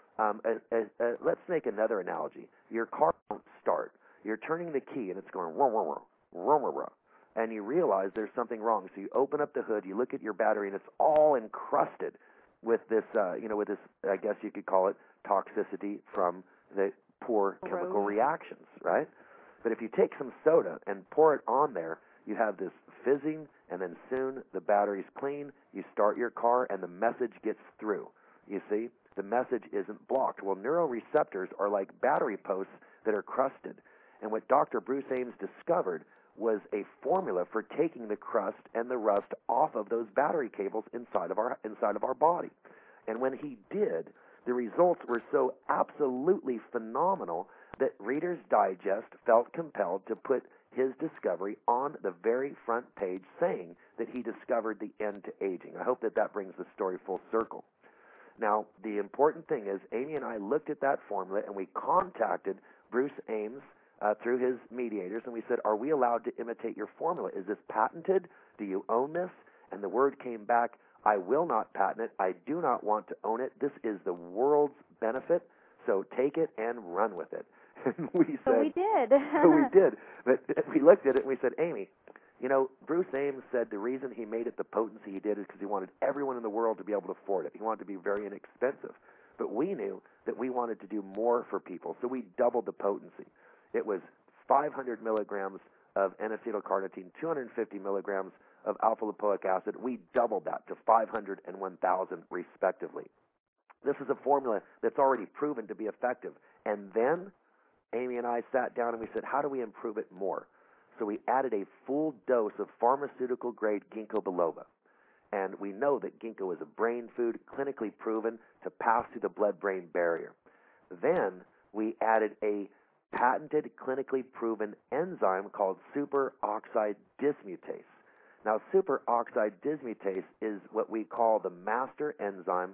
Let's make another analogy. Your car won't start. You're turning the key and it's going wah, wah, wah, wah, wah, wah, and you realize there's something wrong. So you open up the hood, you look at your battery, and it's all encrusted with this, with this, I guess you could call it toxicity from the poor chemical reactions, right? But if you take some soda and pour it on there, you have this fizzing, and then soon the battery's clean, you start your car, and the message gets through. You see? The message isn't blocked. Well, neuroreceptors are like battery posts that are crusted. And what Dr. Bruce Ames discovered was a formula for taking the crust and the rust off of those battery cables inside of our body. And when he did, the results were so absolutely phenomenal that Reader's Digest felt compelled to put his discovery on the very front page, saying that he discovered the end to aging. I hope that brings the story full circle. Now, the important thing is Amy and I looked at that formula, and we contacted Bruce Ames through his mediators, and we said, are we allowed to imitate your formula? Is this patented? Do you own this? And the word came back, I will not patent it. I do not want to own it. This is the world's benefit, so take it and run with it. And we said, so we did. So we did. But we looked at it and we said, Amy, Bruce Ames said the reason he made it the potency he did is because he wanted everyone in the world to be able to afford it. He wanted it to be very inexpensive. But we knew that we wanted to do more for people, so we doubled the potency. It was 500 milligrams of N-acetylcarnitine, 250 milligrams of alpha-lipoic acid. We doubled that to 500 and 1,000 respectively. This is a formula that's already proven to be effective. And then Amy and I sat down and we said, how do we improve it more? So we added a full dose of pharmaceutical-grade ginkgo biloba. And we know that ginkgo is a brain food, clinically proven to pass through the blood-brain barrier. Then we added a patented, clinically proven enzyme called superoxide dismutase. Now, superoxide dismutase is what we call the master enzyme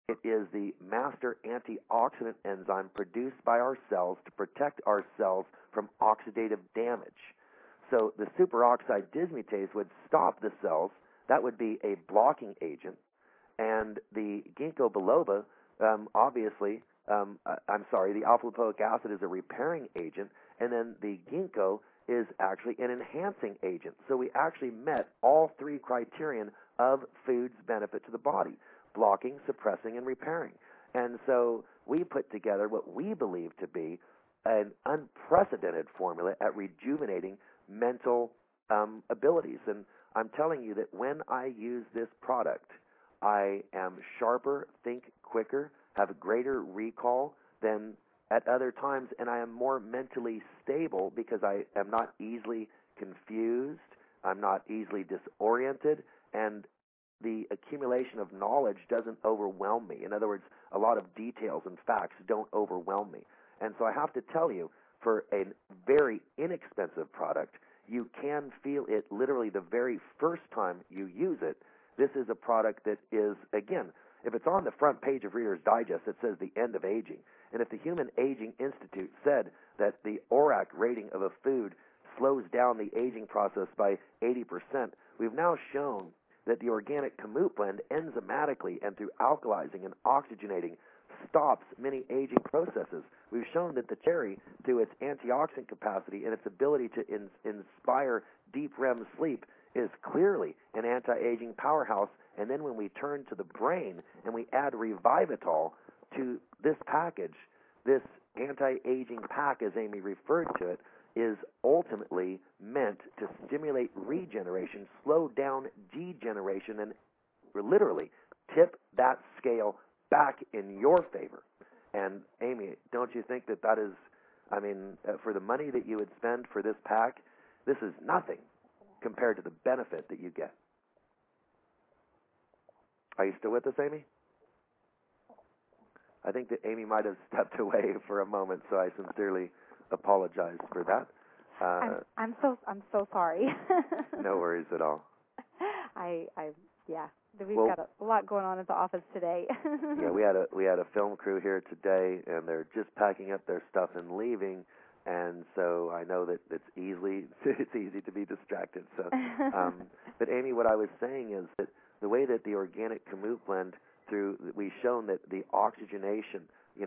It is the master antioxidant enzyme produced by our cells to protect our cells from oxidative damage. So the superoxide dismutase would stop the cells. That would be a blocking agent. And the ginkgo biloba, obviously, the alpha-lipoic acid is a repairing agent, and then the ginkgo is actually an enhancing agent. So we actually met all three criterion of food's benefit to the body: blocking, suppressing, and repairing. And so we put together what we believe to be an unprecedented formula at rejuvenating mental abilities. And I'm telling you that when I use this product, I am sharper, think quicker, have a greater recall than at other times, and I am more mentally stable because I am not easily confused, I'm not easily disoriented, and the accumulation of knowledge doesn't overwhelm me. In other words, a lot of details and facts don't overwhelm me. And so I have to tell you, for a very inexpensive product, you can feel it literally the very first time you use it. This is a product that is, again, if it's on the front page of Reader's Digest, it says the end of aging. And if the Human Aging Institute said that the ORAC rating of a food slows down the aging process by 80%, we've now shown that the organic Kamut blend enzymatically and through alkalizing and oxygenating stops many aging processes. We've shown that the cherry, through its antioxidant capacity and its ability to inspire deep REM sleep, is clearly an anti-aging powerhouse. And then when we turn to the brain and we add Revivitol to this package, this anti-aging pack, as Amy referred to it, is ultimately meant to stimulate regeneration, slow down degeneration, and literally tip that scale back in your favor. And Amy, don't you think that that is, for the money that you would spend for this pack, this is nothing compared to the benefit that you get. Are you still with us, Amy? I think that Amy might have stepped away for a moment, so I sincerely apologize for that. I'm so sorry. No worries at all. We've got a lot going on at the office today. Yeah, we had a film crew here today, and they're just packing up their stuff and leaving. And so I know that it's easy to be distracted. So, but Amy, what I was saying is that the way that the organic Kamut blend, we've shown that the oxygenation,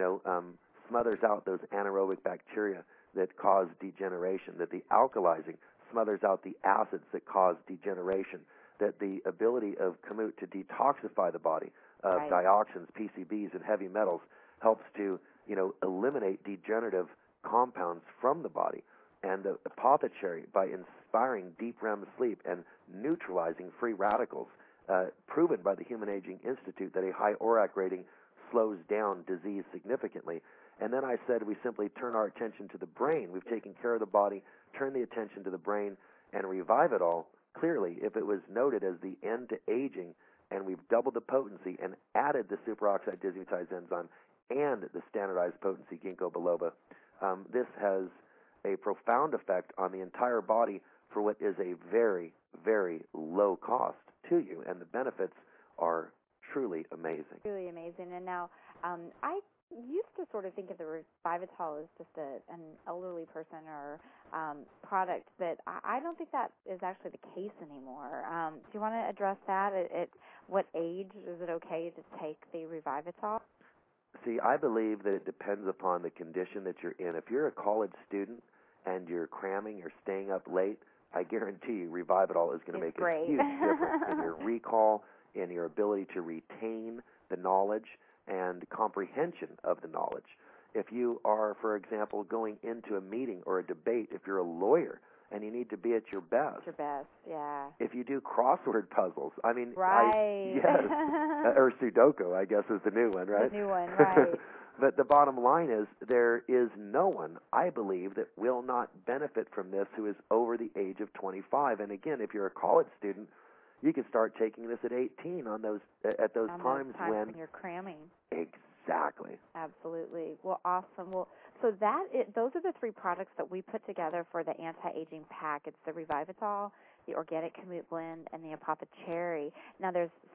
smothers out those anaerobic bacteria that cause degeneration, that the alkalizing smothers out the acids that cause degeneration, that the ability of Kamut to detoxify the body of dioxins, PCBs, and heavy metals helps to, eliminate degenerative compounds from the body. And the apothecary, by inspiring deep REM sleep and neutralizing free radicals, proven by the Human Aging Institute that a high ORAC rating slows down disease significantly. And then I said we simply turn our attention to the brain. We've taken care of the body, turn the attention to the brain, and Revivitol. Clearly, if it was noted as the end to aging, and we've doubled the potency and added the superoxide dismutase enzyme and the standardized potency ginkgo biloba, this has a profound effect on the entire body for what is a very, very low cost to you, and the benefits are truly amazing. Really amazing. And now, I used to sort of think of the Revivitol as just an elderly person or product, but I don't think that is actually the case anymore. Do you want to address that? At what age is it okay to take the Revivitol? See, I believe that it depends upon the condition that you're in. If you're a college student and you're cramming, you're staying up late, I guarantee you Revivitol is going to make a huge difference in your recall, in your ability to retain the knowledge and comprehension of the knowledge. If you are, for example, going into a meeting or a debate, if you're a lawyer and you need to be at your best. Your best, yeah. If you do crossword puzzles, right. Yes, or Sudoku, I guess is the new one, right? The new one, right. But the bottom line is there is no one, I believe, that will not benefit from this who is over the age of 25. And again, if you're a college student, you can start taking this at 18 at those times when you're cramming. Exactly. Absolutely. Well, awesome. Well, so those are the three products that we put together for the anti-aging pack. It's the Revivitol, the organic Kamut blend, and the Apothecary. Now, there's a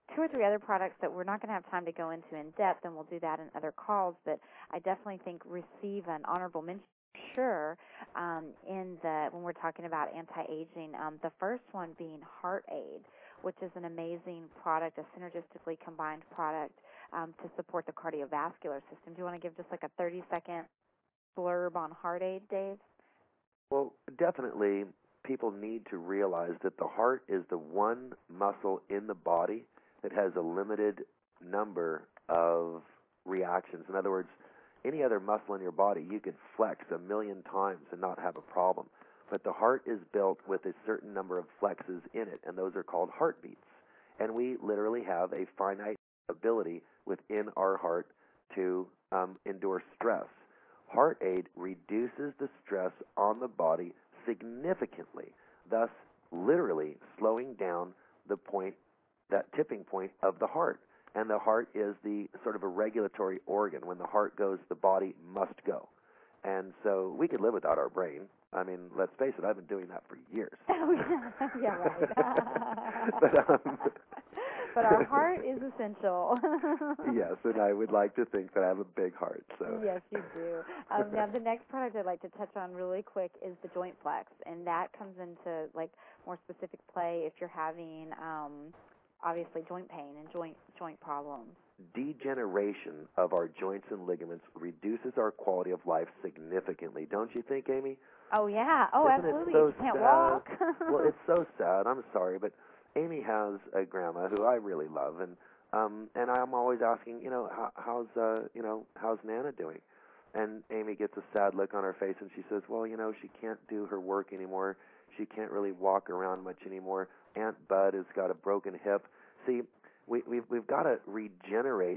two or three other products that we're not going to have time to go into in depth, and we'll do that in other calls, but I definitely think receive an honorable mention. Sure, when we're talking about anti-aging, the first one being Heart Aid, which is an amazing product, a synergistically combined product to support the cardiovascular system. Do you want to give just like a 30-second blurb on Heart Aid, Dave? Well, definitely people need to realize that the heart is the one muscle in the body that has a limited number of reactions. In other words, any other muscle in your body you could flex 1,000,000 times and not have a problem. But the heart is built with a certain number of flexes in it, and those are called heartbeats. And we literally have a finite ability within our heart to endure stress. Heart Aid reduces the stress on the body significantly, thus literally slowing down the point, that tipping point of the heart. And the heart is the sort of a regulatory organ. When the heart goes, the body must go. And so we could live without our brain. I mean, let's face it, I've been doing that for years. Oh, yeah, right. But our heart is essential. Yes, and I would like to think that I have a big heart. So yes, you do. Now, the next product I'd like to touch on really quick is the Joint Flex, and that comes into like more specific play if you're having obviously joint pain and joint problems. Degeneration of our joints and ligaments reduces our quality of life significantly. Don't you think, Amy? Oh, yeah. Oh, Isn't absolutely. It so you can't sad? walk. Well, it's so sad. I'm sorry, but Amy has a grandma who I really love, and I'm always asking, how's Nana doing? And Amy gets a sad look on her face, and she says, well, she can't do her work anymore. She can't really walk around much anymore. Aunt Bud has got a broken hip. See, we've got to regenerate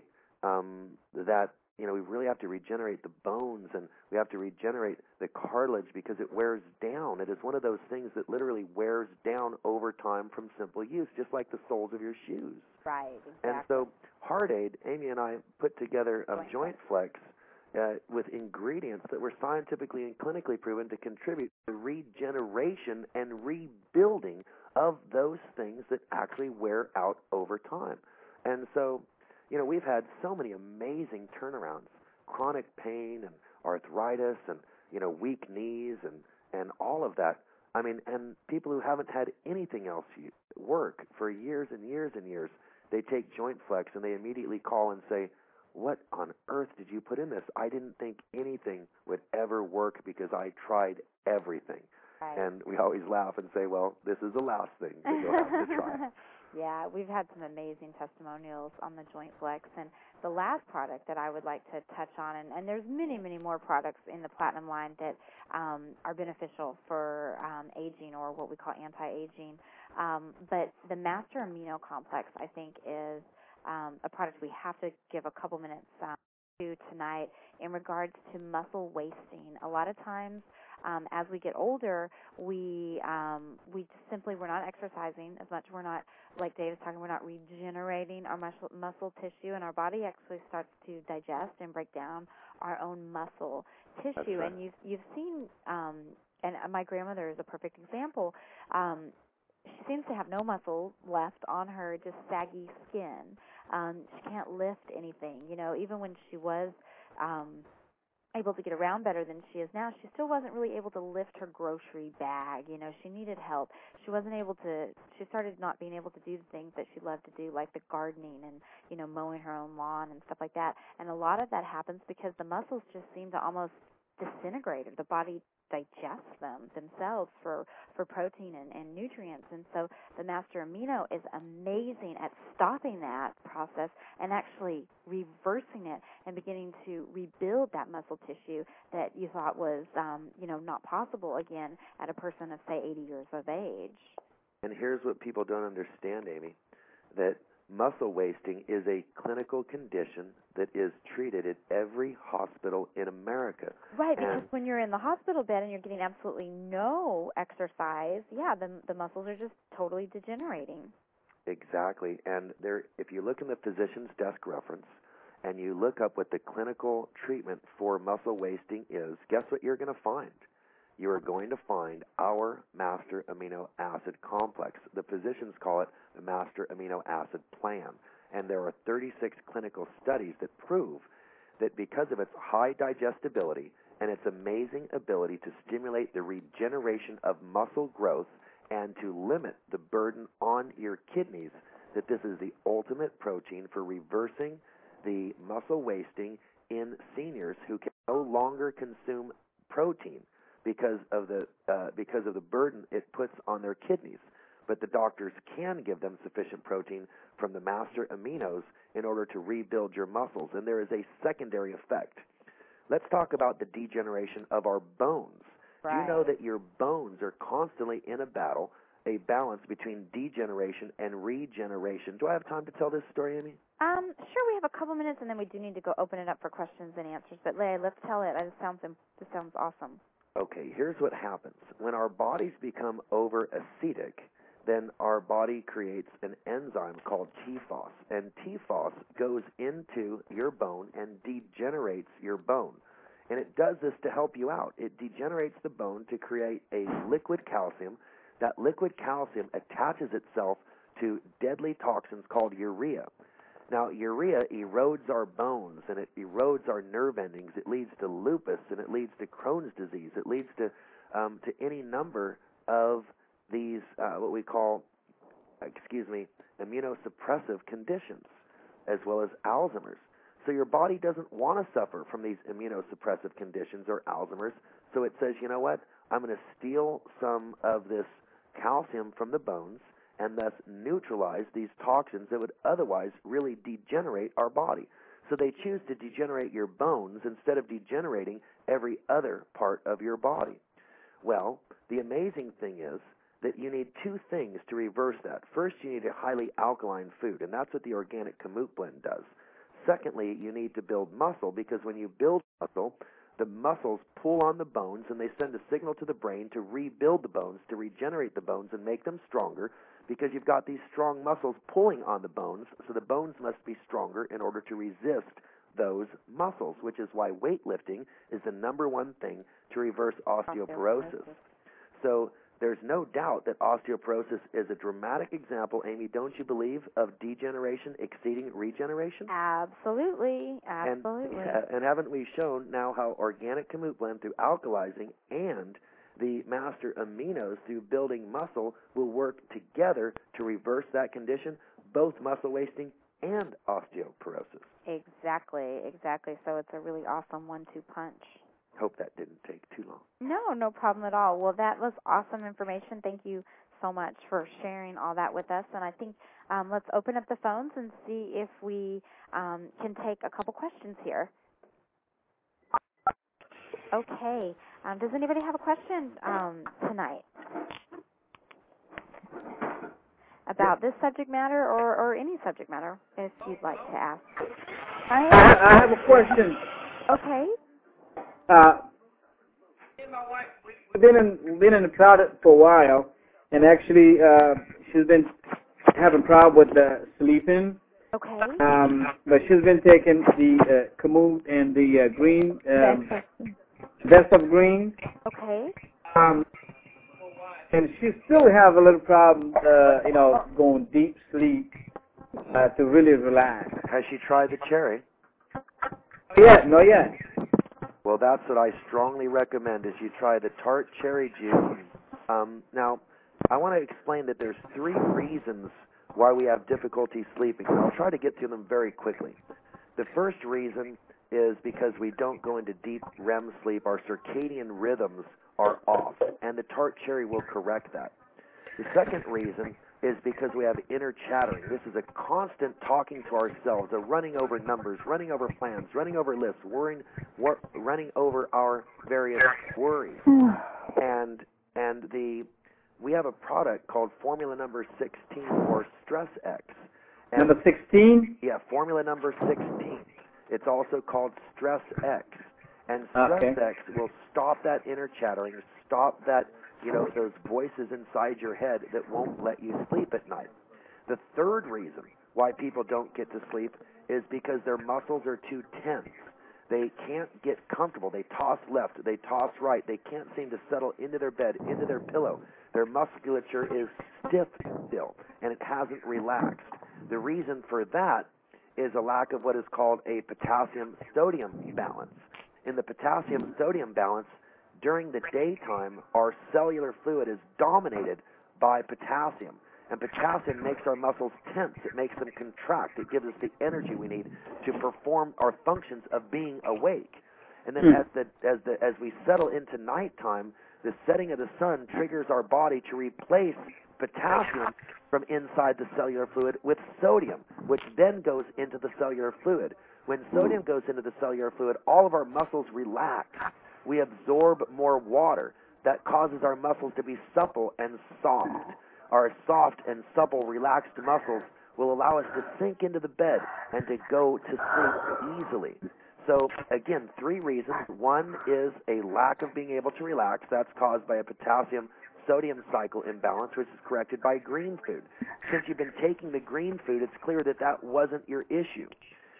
that. We really have to regenerate the bones, and we have to regenerate the cartilage because it wears down. It is one of those things that literally wears down over time from simple use, just like the soles of your shoes. Right, exactly. And so Heart Aid, Amy and I put together a Joint Flex with ingredients that were scientifically and clinically proven to contribute to the regeneration and rebuilding of those things that actually wear out over time. And so, we've had so many amazing turnarounds, chronic pain and arthritis and, weak knees and all of that. I mean, and people who haven't had anything else work for years and years and years, they take Joint Flex and they immediately call and say, what on earth did you put in this? I didn't think anything would ever work because I tried everything. Right. And we always laugh and say, well, this is the last thing that you'll have to try. Yeah, we've had some amazing testimonials on the Joint Flex. And the last product that I would like to touch on, and there's many, many more products in the Platinum line that are beneficial for aging or what we call anti-aging. But the Master Amino Complex, I think, is a product we have to give a couple minutes to tonight in regards to muscle wasting. A lot of times, as we get older, we we're not exercising as much. We're not, like Dave is talking, we're not regenerating our muscle tissue, and our body actually starts to digest and break down our own muscle tissue. That's right. And you've seen, and my grandmother is a perfect example. She seems to have no muscle left on her, just saggy skin. She can't lift anything. Even when she was able to get around better than she is now, she still wasn't really able to lift her grocery bag. She needed help. She started not being able to do the things that she loved to do, like the gardening and, mowing her own lawn and stuff like that. And a lot of that happens because the muscles just seem to almost disintegrate, or the body digest themselves for protein and nutrients. And so the Master Amino is amazing at stopping that process and actually reversing it and beginning to rebuild that muscle tissue that you thought was not possible again at a person of, say, 80 years of age. And here's what people don't understand, Amy, that muscle wasting is a clinical condition that is treated at every hospital in America. Right, because when you're in the hospital bed and you're getting absolutely no exercise, the muscles are just totally degenerating. Exactly. And if you look in the physician's desk reference and you look up what the clinical treatment for muscle wasting is, guess what you're going to find? you are going to find our master amino acid complex. The physicians call it the master amino acid plan. And there are 36 clinical studies that prove that because of its high digestibility and its amazing ability to stimulate the regeneration of muscle growth and to limit the burden on your kidneys, that this is the ultimate protein for reversing the muscle wasting in seniors who can no longer consume protein because of the burden it puts on their kidneys. But the doctors can give them sufficient protein from the master aminos in order to rebuild your muscles. And there is a secondary effect. Let's talk about the degeneration of our bones. Right. Do you know that your bones are constantly in a battle, a balance between degeneration and regeneration? Do I have time to tell this story, Amy? Sure, we have a couple minutes, and then we do need to go open it up for questions and answers. But, Leigh, let's tell it. This sounds awesome. Okay, here's what happens. When our bodies become over-acidic, then our body creates an enzyme called TFOS, and TFOS goes into your bone and degenerates your bone. And it does this to help you out. It degenerates the bone to create a liquid calcium. That liquid calcium attaches itself to deadly toxins called urea. Now, urea erodes our bones, and it erodes our nerve endings. It leads to lupus, and it leads to Crohn's disease. It leads to any number of these what we call, immunosuppressive conditions, as well as Alzheimer's. So your body doesn't want to suffer from these immunosuppressive conditions or Alzheimer's, so it says, you know what, I'm going to steal some of this calcium from the bones and thus neutralize these toxins that would otherwise really degenerate our body. So they choose to degenerate your bones instead of degenerating every other part of your body. Well, the amazing thing is that you need two things to reverse that. First, you need a highly alkaline food, and that's what the organic Kamut blend does. Secondly, you need to build muscle, because when you build muscle, the muscles pull on the bones, and they send a signal to the brain to rebuild the bones, to regenerate the bones and make them stronger, because you've got these strong muscles pulling on the bones, so the bones must be stronger in order to resist those muscles, which is why weightlifting is the number one thing to reverse osteoporosis. So there's no doubt that osteoporosis is a dramatic example, Amy, don't you believe, of degeneration exceeding regeneration? Absolutely. And haven't we shown now how organic Kamut blend through alkalizing and the master aminos through building muscle will work together to reverse that condition, both muscle wasting and osteoporosis. Exactly. So it's a really awesome 1-2 punch. Hope that didn't take too long. No problem at all. Well, that was awesome information. Thank you so much for sharing all that with us. And I think let's open up the phones and see if we can take a couple questions here. Okay. Does anybody have a question tonight about this subject matter or any subject matter, if you'd like to ask? I have a question. Okay. We've been in the product for a while, and actually she's been having problem with sleeping. Okay. But she's been taking the Kamut and the green, Best of Green. Okay. And she still have a little problem, going deep sleep to really relax. Has she tried the cherry? Not yet. Well, that's what I strongly recommend, is you try the tart cherry juice. Now, I want to explain that there's 3 reasons why we have difficulty sleeping, and I'll try to get to them very quickly. The first reason is because we don't go into deep REM sleep. Our circadian rhythms are off, and the tart cherry will correct that. The second reason is because we have inner chattering. This is a constant talking to ourselves, a running over numbers, running over plans, running over lists, running over our various worries. And we have a product called Formula Number 16 or Stress X. And number 16? Yeah, Formula Number 16. It's also called Stress X. And Stress X will stop that inner chattering, stop that, those voices inside your head that won't let you sleep at night. The third reason why people don't get to sleep is because their muscles are too tense. They can't get comfortable. They toss left. They toss right. They can't seem to settle into their bed, into their pillow. Their musculature is stiff still, and it hasn't relaxed. The reason for that is a lack of what is called a potassium-sodium balance. In the potassium-sodium balance, during the daytime, our cellular fluid is dominated by potassium. And potassium makes our muscles tense. It makes them contract. It gives us the energy we need to perform our functions of being awake. And then as we settle into nighttime, the setting of the sun triggers our body to replace potassium from inside the cellular fluid with sodium, which then goes into the cellular fluid. When sodium goes into the cellular fluid, all of our muscles relax. We absorb more water. That causes our muscles to be supple and soft. Our soft and supple, relaxed muscles will allow us to sink into the bed and to go to sleep easily. So, again, 3 reasons. One is a lack of being able to relax. That's caused by a potassium-sodium cycle imbalance, which is corrected by green food. Since you've been taking the green food, it's clear that that wasn't your issue.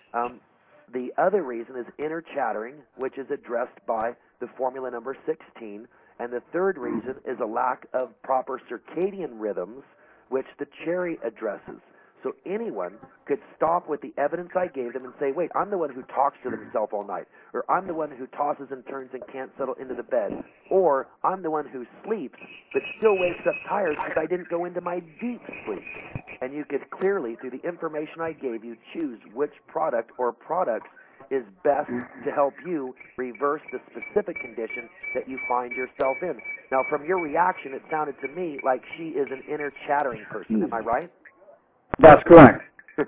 The other reason is inner chattering, which is addressed by the formula number 16. And the third reason is a lack of proper circadian rhythms, which the cherry addresses. So anyone could stop with the evidence I gave them and say, wait, I'm the one who talks to themselves all night, or I'm the one who tosses and turns and can't settle into the bed, or I'm the one who sleeps but still wakes up tired because I didn't go into my deep sleep. And you could clearly, through the information I gave you, choose which product or products is best to help you reverse the specific condition that you find yourself in. Now, from your reaction, it sounded to me like she is an inner chattering person. Am I right? That's correct.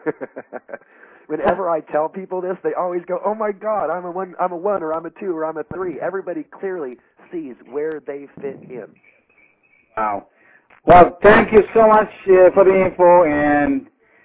Whenever I tell people this, they always go, "Oh my God, I'm a 1, or I'm a 2, or I'm a 3." Everybody clearly sees where they fit in. Wow. Well, thank you so much for the info, and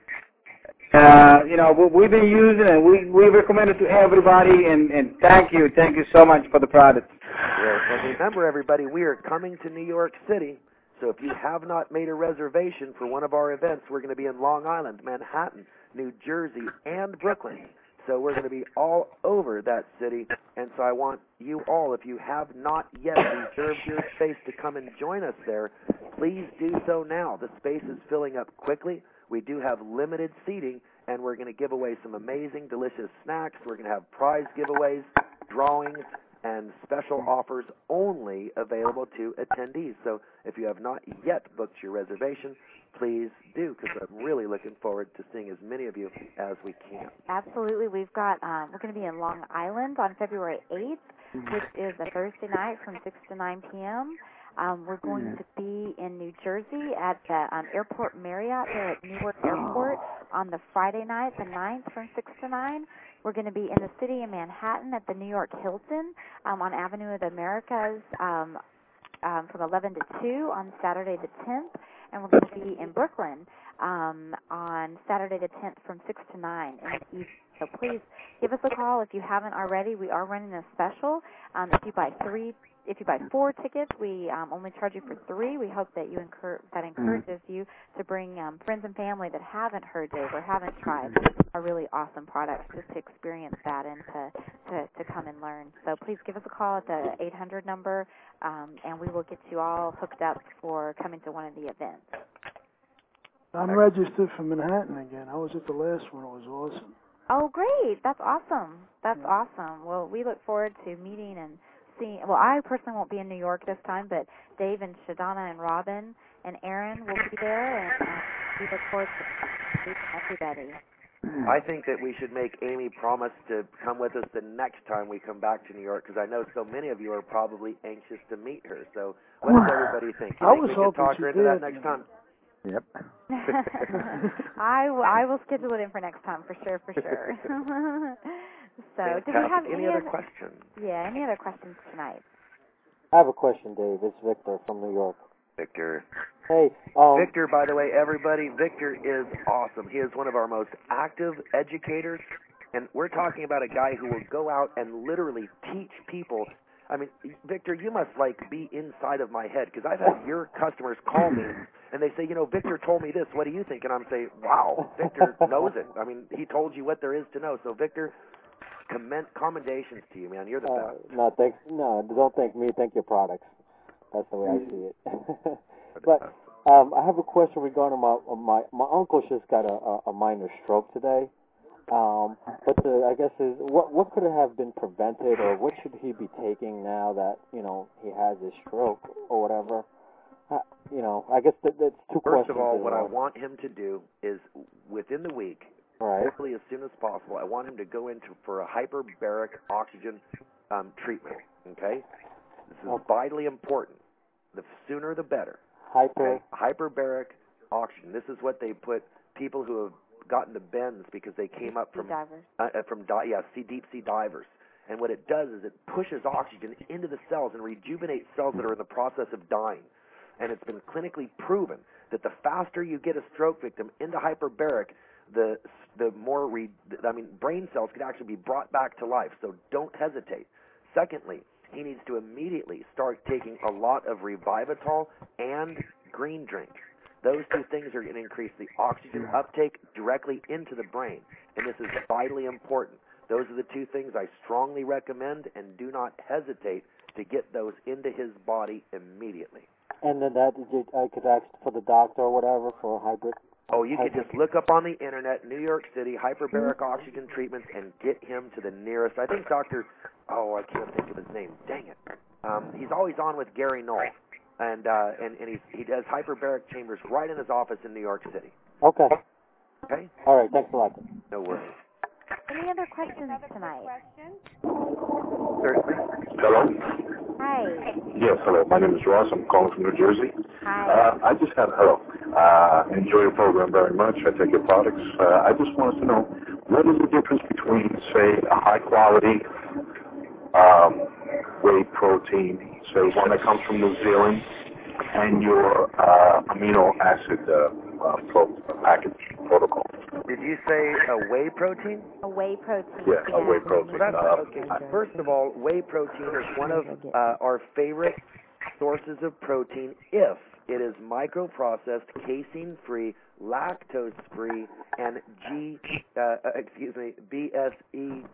we've been using it. We recommend it to everybody, and thank you so much for the product. Yes, and remember, everybody, we are coming to New York City. So if you have not made a reservation for one of our events, we're going to be in Long Island, Manhattan, New Jersey, and Brooklyn. So we're going to be all over that city. And so I want you all, if you have not yet reserved your space to come and join us there, please do so now. The space is filling up quickly. We do have limited seating, and we're going to give away some amazing, delicious snacks. We're going to have prize giveaways, drawings, and special offers only available to attendees. So if you have not yet booked your reservation, please do, because I'm really looking forward to seeing as many of you as we can. Absolutely. We're going to be in Long Island on February 8th, which is a Thursday night from 6 to 9 p.m. We're going to be in New Jersey at the Airport Marriott there at Newark Airport on the Friday night, the 9th, from 6 to 9. We're going to be in the city of Manhattan at the New York Hilton on Avenue of the Americas from 11 to 2 on Saturday the 10th. And we're going to be in Brooklyn on Saturday the 10th from 6 to 9 in the evening. So please give us a call if you haven't already. We are running a special. If you buy 4 tickets, we only charge you for 3. We hope that that encourages you to bring friends and family that haven't heard Dave or haven't tried our really awesome products, just to experience that and to come and learn. So please give us a call at the 800 number, and we will get you all hooked up for coming to one of the events. I'm registered for Manhattan again. I was at the last one. It was awesome. Oh, great. That's awesome. That's awesome. Well, we look forward to meeting and seeing. Well, I personally won't be in New York this time, but Dave and Shadana and Robin and Aaron will be there, and we look forward to meeting everybody. I think that we should make Amy promise to come with us the next time we come back to New York, because I know so many of you are probably anxious to meet her. So what does everybody think? You think we can talk her into that next time? Yep. I will schedule it in for next time for sure. So, do we have any other questions? Yeah, any other questions tonight? I have a question, Dave. It's Victor from New York. Victor. Hey. Victor, by the way, everybody, Victor is awesome. He is one of our most active educators, and we're talking about a guy who will go out and literally teach people. I mean, Victor, you must, be inside of my head, because I've had your customers call me, and they say, Victor told me this. What do you think? And I'm saying, wow, Victor knows it. I mean, he told you what there is to know. So, Victor, commendations to you, man. You're the best. No, thanks. No, don't thank me. Thank your products. That's the way I see it. But I have a question regarding my uncle just got a minor stroke today. But I guess what could have been prevented, or what should he be taking now that he has his stroke or whatever? I guess that's two questions. First of all, what I want him to do is within the week, hopefully as soon as possible, I want him to go for a hyperbaric oxygen treatment. Okay, this is vitally important. The sooner the better. Hyperbaric oxygen. This is what they put people who have gotten the bends because they came up from deep sea divers. And what it does is it pushes oxygen into the cells and rejuvenates cells that are in the process of dying. And it's been clinically proven that the faster you get a stroke victim into hyperbaric, the more brain cells could actually be brought back to life. So don't hesitate. Secondly, he needs to immediately start taking a lot of Revivital and green drink. Those two things are going to increase the oxygen uptake directly into the brain, and this is vitally important. Those are the two things I strongly recommend, and do not hesitate to get those into his body immediately. And then I could ask for the doctor or whatever for hybrid. Oh, you could just look up on the internet, New York City, hyperbaric oxygen treatments, and get him to the nearest. I think Dr. I can't think of his name. Dang it. He's always on with Gary Knoll, and he does hyperbaric chambers right in his office in New York City. Okay. Okay? All right, thanks a lot. No worries. Any other questions tonight? Certainly. Hello? Hi. Yes, hello. My name is Ross. I'm calling from New Jersey. Hi. I just have, hello. Enjoy your program very much. I take your products. I just wanted to know, what is the difference between, say, a high-quality whey protein, say, one that comes from New Zealand, and your amino acid package protocol? Did you say a whey protein? A whey protein. Yeah, a whey protein. Okay. First of all, whey protein is one of our favorite sources of protein if it is microprocessed, casein-free, lactose-free, and BSE,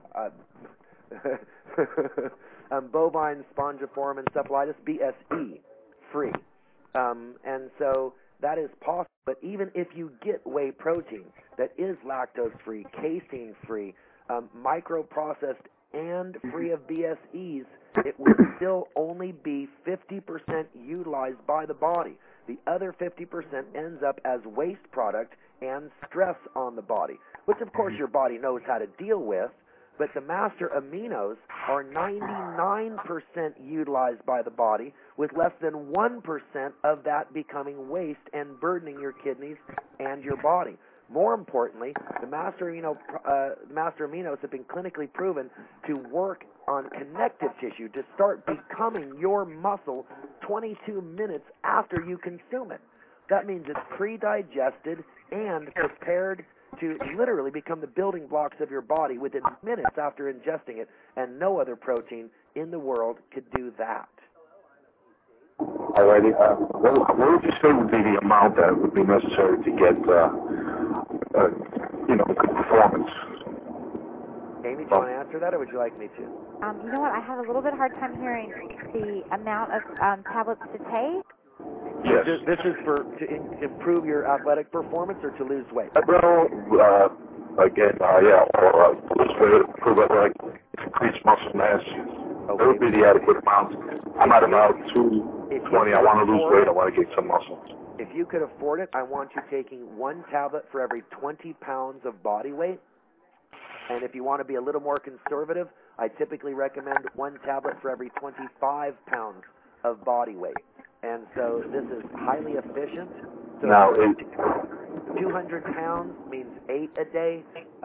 bovine spongiform encephalitis, BSE free. And so that is possible. But even if you get whey protein that is lactose-free, casein-free, microprocessed, and free of BSEs, it will still only be 50% utilized by the body. The other 50% ends up as waste product and stress on the body, which of course your body knows how to deal with, but the master aminos are 99% utilized by the body, with less than 1% of that becoming waste and burdening your kidneys and your body. More importantly, the master aminos have been clinically proven to work on connective tissue to start becoming your muscle 22 minutes after you consume it. That means it's pre-digested and prepared to literally become the building blocks of your body within minutes after ingesting it, and no other protein in the world could do that. Alrighty. What would you say would be the amount that would be necessary to get, good performance? Amy, do you want to answer that, or would you like me to? You know what? I have a little bit hard time hearing the amount of tablets to take. Yes. This is to improve your athletic performance or to lose weight? Well, again, or lose weight, improve athletic, increase muscle mass. That would be the adequate amount. I'm at about 220. I want to lose weight. I want to get some muscle. If you could afford it, I want you taking one tablet for every 20 pounds of body weight. And if you want to be a little more conservative, I typically recommend one tablet for every 25 pounds of body weight. And so this is highly efficient. So now, 200 pounds means 8 a day.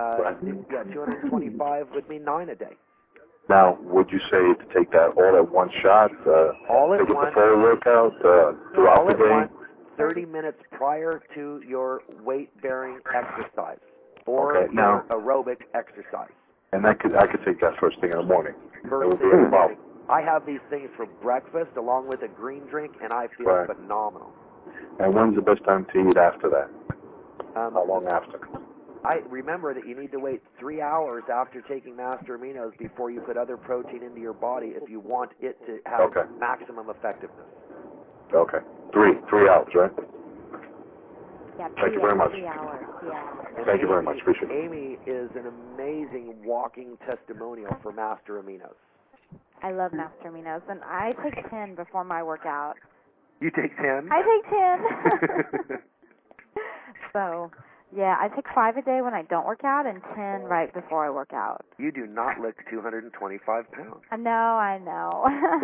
225 would mean 9 a day. Now, would you say to take that all at one shot? All at take once. The full workout throughout all the at day? Once, 30 minutes prior to your weight-bearing exercise or your aerobic exercise. And I could take that first thing in the morning. First thing in the morning. I have these things for breakfast along with a green drink, and I feel phenomenal. And when's the best time to eat after that? How long after? I remember that you need to wait 3 hours after taking Master Aminos before you put other protein into your body if you want it to have maximum effectiveness. Okay. 3 hours, right? Yeah, Thank you very much. 3 hours, yeah. Thank you very much. Appreciate it. Amy is an amazing walking testimonial for Master Aminos. I love Master Aminos, and I take 10 before my workout. You take 10? I take 10. So, yeah, I take 5 a day when I don't work out and 10 right before I work out. You do not look 225 pounds. I know.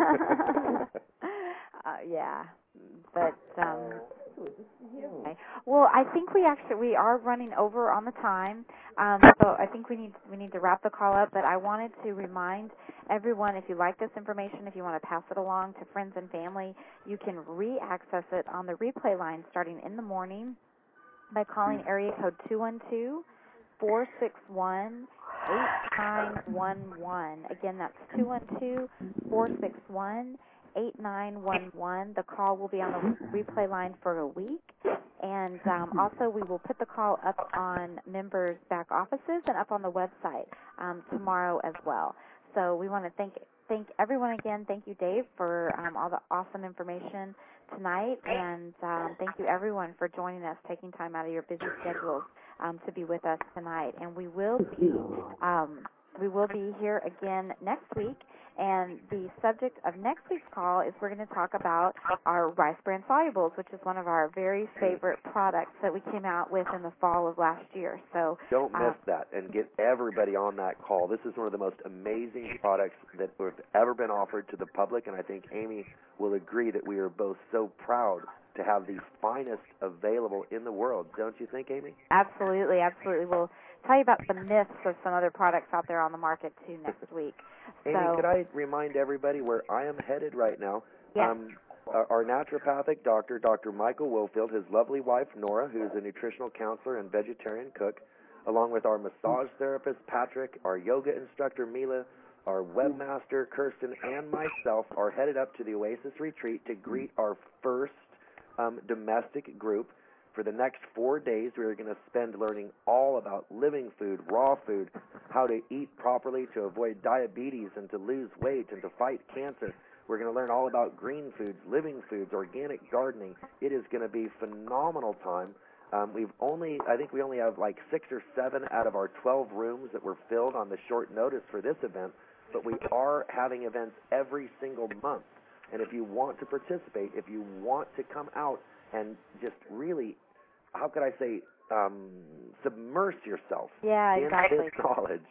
Yeah, but okay. Well, I think we are running over on the time, so I think we need to wrap the call up. But I wanted to remind everyone, if you like this information, if you want to pass it along to friends and family, you can re-access it on the replay line starting in the morning by calling area code 212-461-8911. Again, that's 212-461-8911. The call will be on the replay line for a week. And also, we will put the call up on members' back offices and up on the website tomorrow as well. So we want to thank everyone again. Thank you, Dave, for all the awesome information tonight. And thank you, everyone, for joining us, taking time out of your busy schedules to be with us tonight. And we will be here again next week. And the subject of next week's call is we're going to talk about our Rice Bran Solubles, which is one of our very favorite products that we came out with in the fall of last year. So don't miss that and get everybody on that call. This is one of the most amazing products that have ever been offered to the public, and I think Amy will agree that we are both so proud to have the finest available in the world. Don't you think, Amy? Absolutely, absolutely. We'll tell you about the myths of some other products out there on the market, too, next week. Amy, could I remind everybody where I am headed right now? Yes. Our naturopathic doctor, Dr. Michael Wofield, his lovely wife, Nora, who is a nutritional counselor and vegetarian cook, along with our massage therapist, Patrick, our yoga instructor, Mila, our webmaster, Kirsten, and myself are headed up to the Oasis Retreat to greet our first domestic group. For the next 4 days, we're going to spend learning all about living food, raw food, how to eat properly to avoid diabetes and to lose weight and to fight cancer. We're going to learn all about green foods, living foods, organic gardening. It is going to be a phenomenal time. I think we only have like 6 or 7 out of our 12 rooms that were filled on the short notice for this event, but we are having events every single month. And if you want to participate, if you want to come out and just really, how could I say, submerge yourself in this knowledge.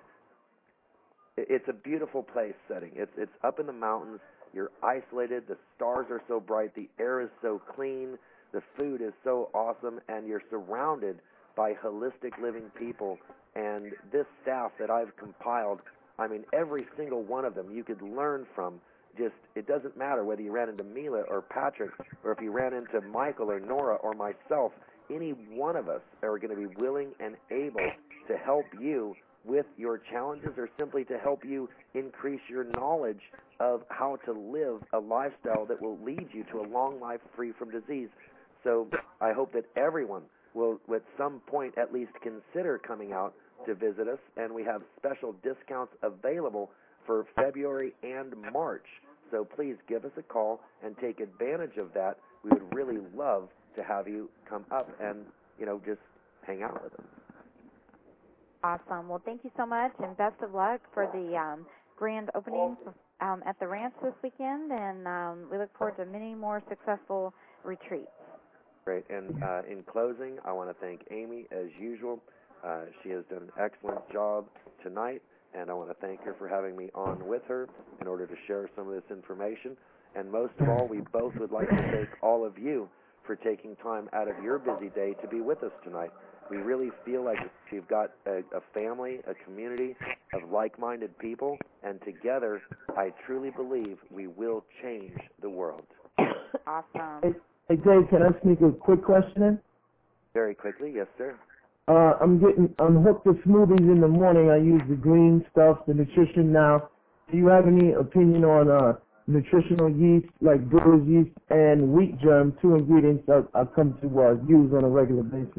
It's a beautiful place setting. It's up in the mountains. You're isolated. The stars are so bright. The air is so clean. The food is so awesome. And you're surrounded by holistic living people. And this staff that I've compiled, I mean, every single one of them you could learn from. Just, it doesn't matter whether you ran into Mila or Patrick, or if you ran into Michael or Nora or myself. Any one of us are going to be willing and able to help you with your challenges, or simply to help you increase your knowledge of how to live a lifestyle that will lead you to a long life free from disease. So I hope that everyone will, at some point, at least consider coming out to visit us, and we have special discounts available for February and March. So please give us a call and take advantage of that. We would really love to have you come up and, just hang out with us. Awesome. Well, thank you so much, and best of luck for the grand opening at the ranch this weekend, and we look forward to many more successful retreats. Great. And in closing, I want to thank Amy, as usual. She has done an excellent job tonight, and I want to thank her for having me on with her in order to share some of this information. And most of all, we both would like to thank all of you for taking time out of your busy day to be with us tonight. We really feel like we've got a family, a community of like-minded people, and together, I truly believe we will change the world. Awesome. Hey, Dave, can I sneak a quick question in? Very quickly, yes, sir. I'm hooked to smoothies in the morning. I use the green stuff, the nutrition now. Do you have any opinion on nutritional yeast, like brewer's yeast and wheat germ, 2 ingredients I come to use on a regular basis?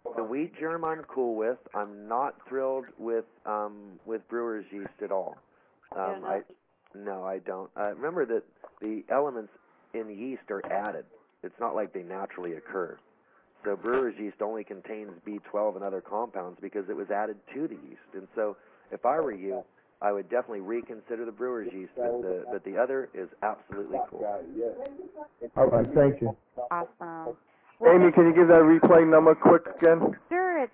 The wheat germ I'm cool with. I'm not thrilled with brewer's yeast at all. No, I don't. Remember that the elements in yeast are added. It's not like they naturally occur. So brewer's yeast only contains B12 and other compounds because it was added to the yeast. And so if I were you, I would definitely reconsider the brewer's yeast, but the other is absolutely cool. All right, thank you. Awesome. Amy, can you give that replay number quick again? Sure, it's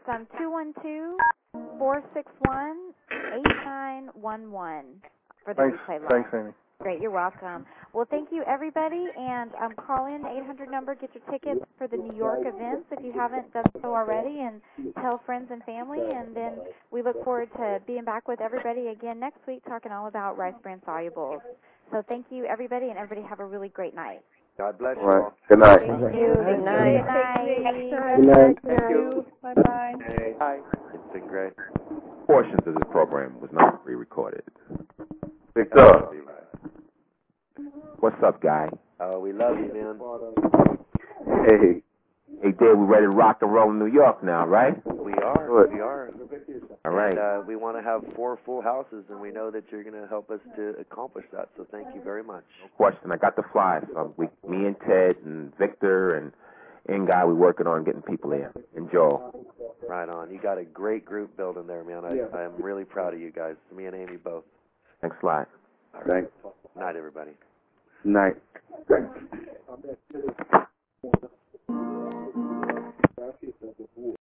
212-461-8911 for the replay line. Thanks, Amy. Great, you're welcome. Well, thank you, everybody, and call in the 800 number, get your tickets for the New York events if you haven't done so already, and tell friends and family, and then we look forward to being back with everybody again next week talking all about Rice Bran Solubles. So thank you, everybody, and everybody have a really great night. God bless you All right. all. Good night. Thank you. Good night. Good night. Thank you. Bye-bye. Bye. It's been great. Portions of this program was not pre-recorded. Victor. What's up, guy? Oh, we love you, man. Hey. Hey, Dave, we ready to rock and roll in New York now, right? We are. Good. We are. All right. And we want to have 4 full houses, and we know that you're going to help us to accomplish that. So thank you very much. No question. I got the fly. So me and Ted and Victor and Guy, we're working on getting people in. And Joel. Right on. You got a great group building there, man. I am really proud of you guys. Me and Amy both. Thanks a lot. All right. Night, everybody. Night.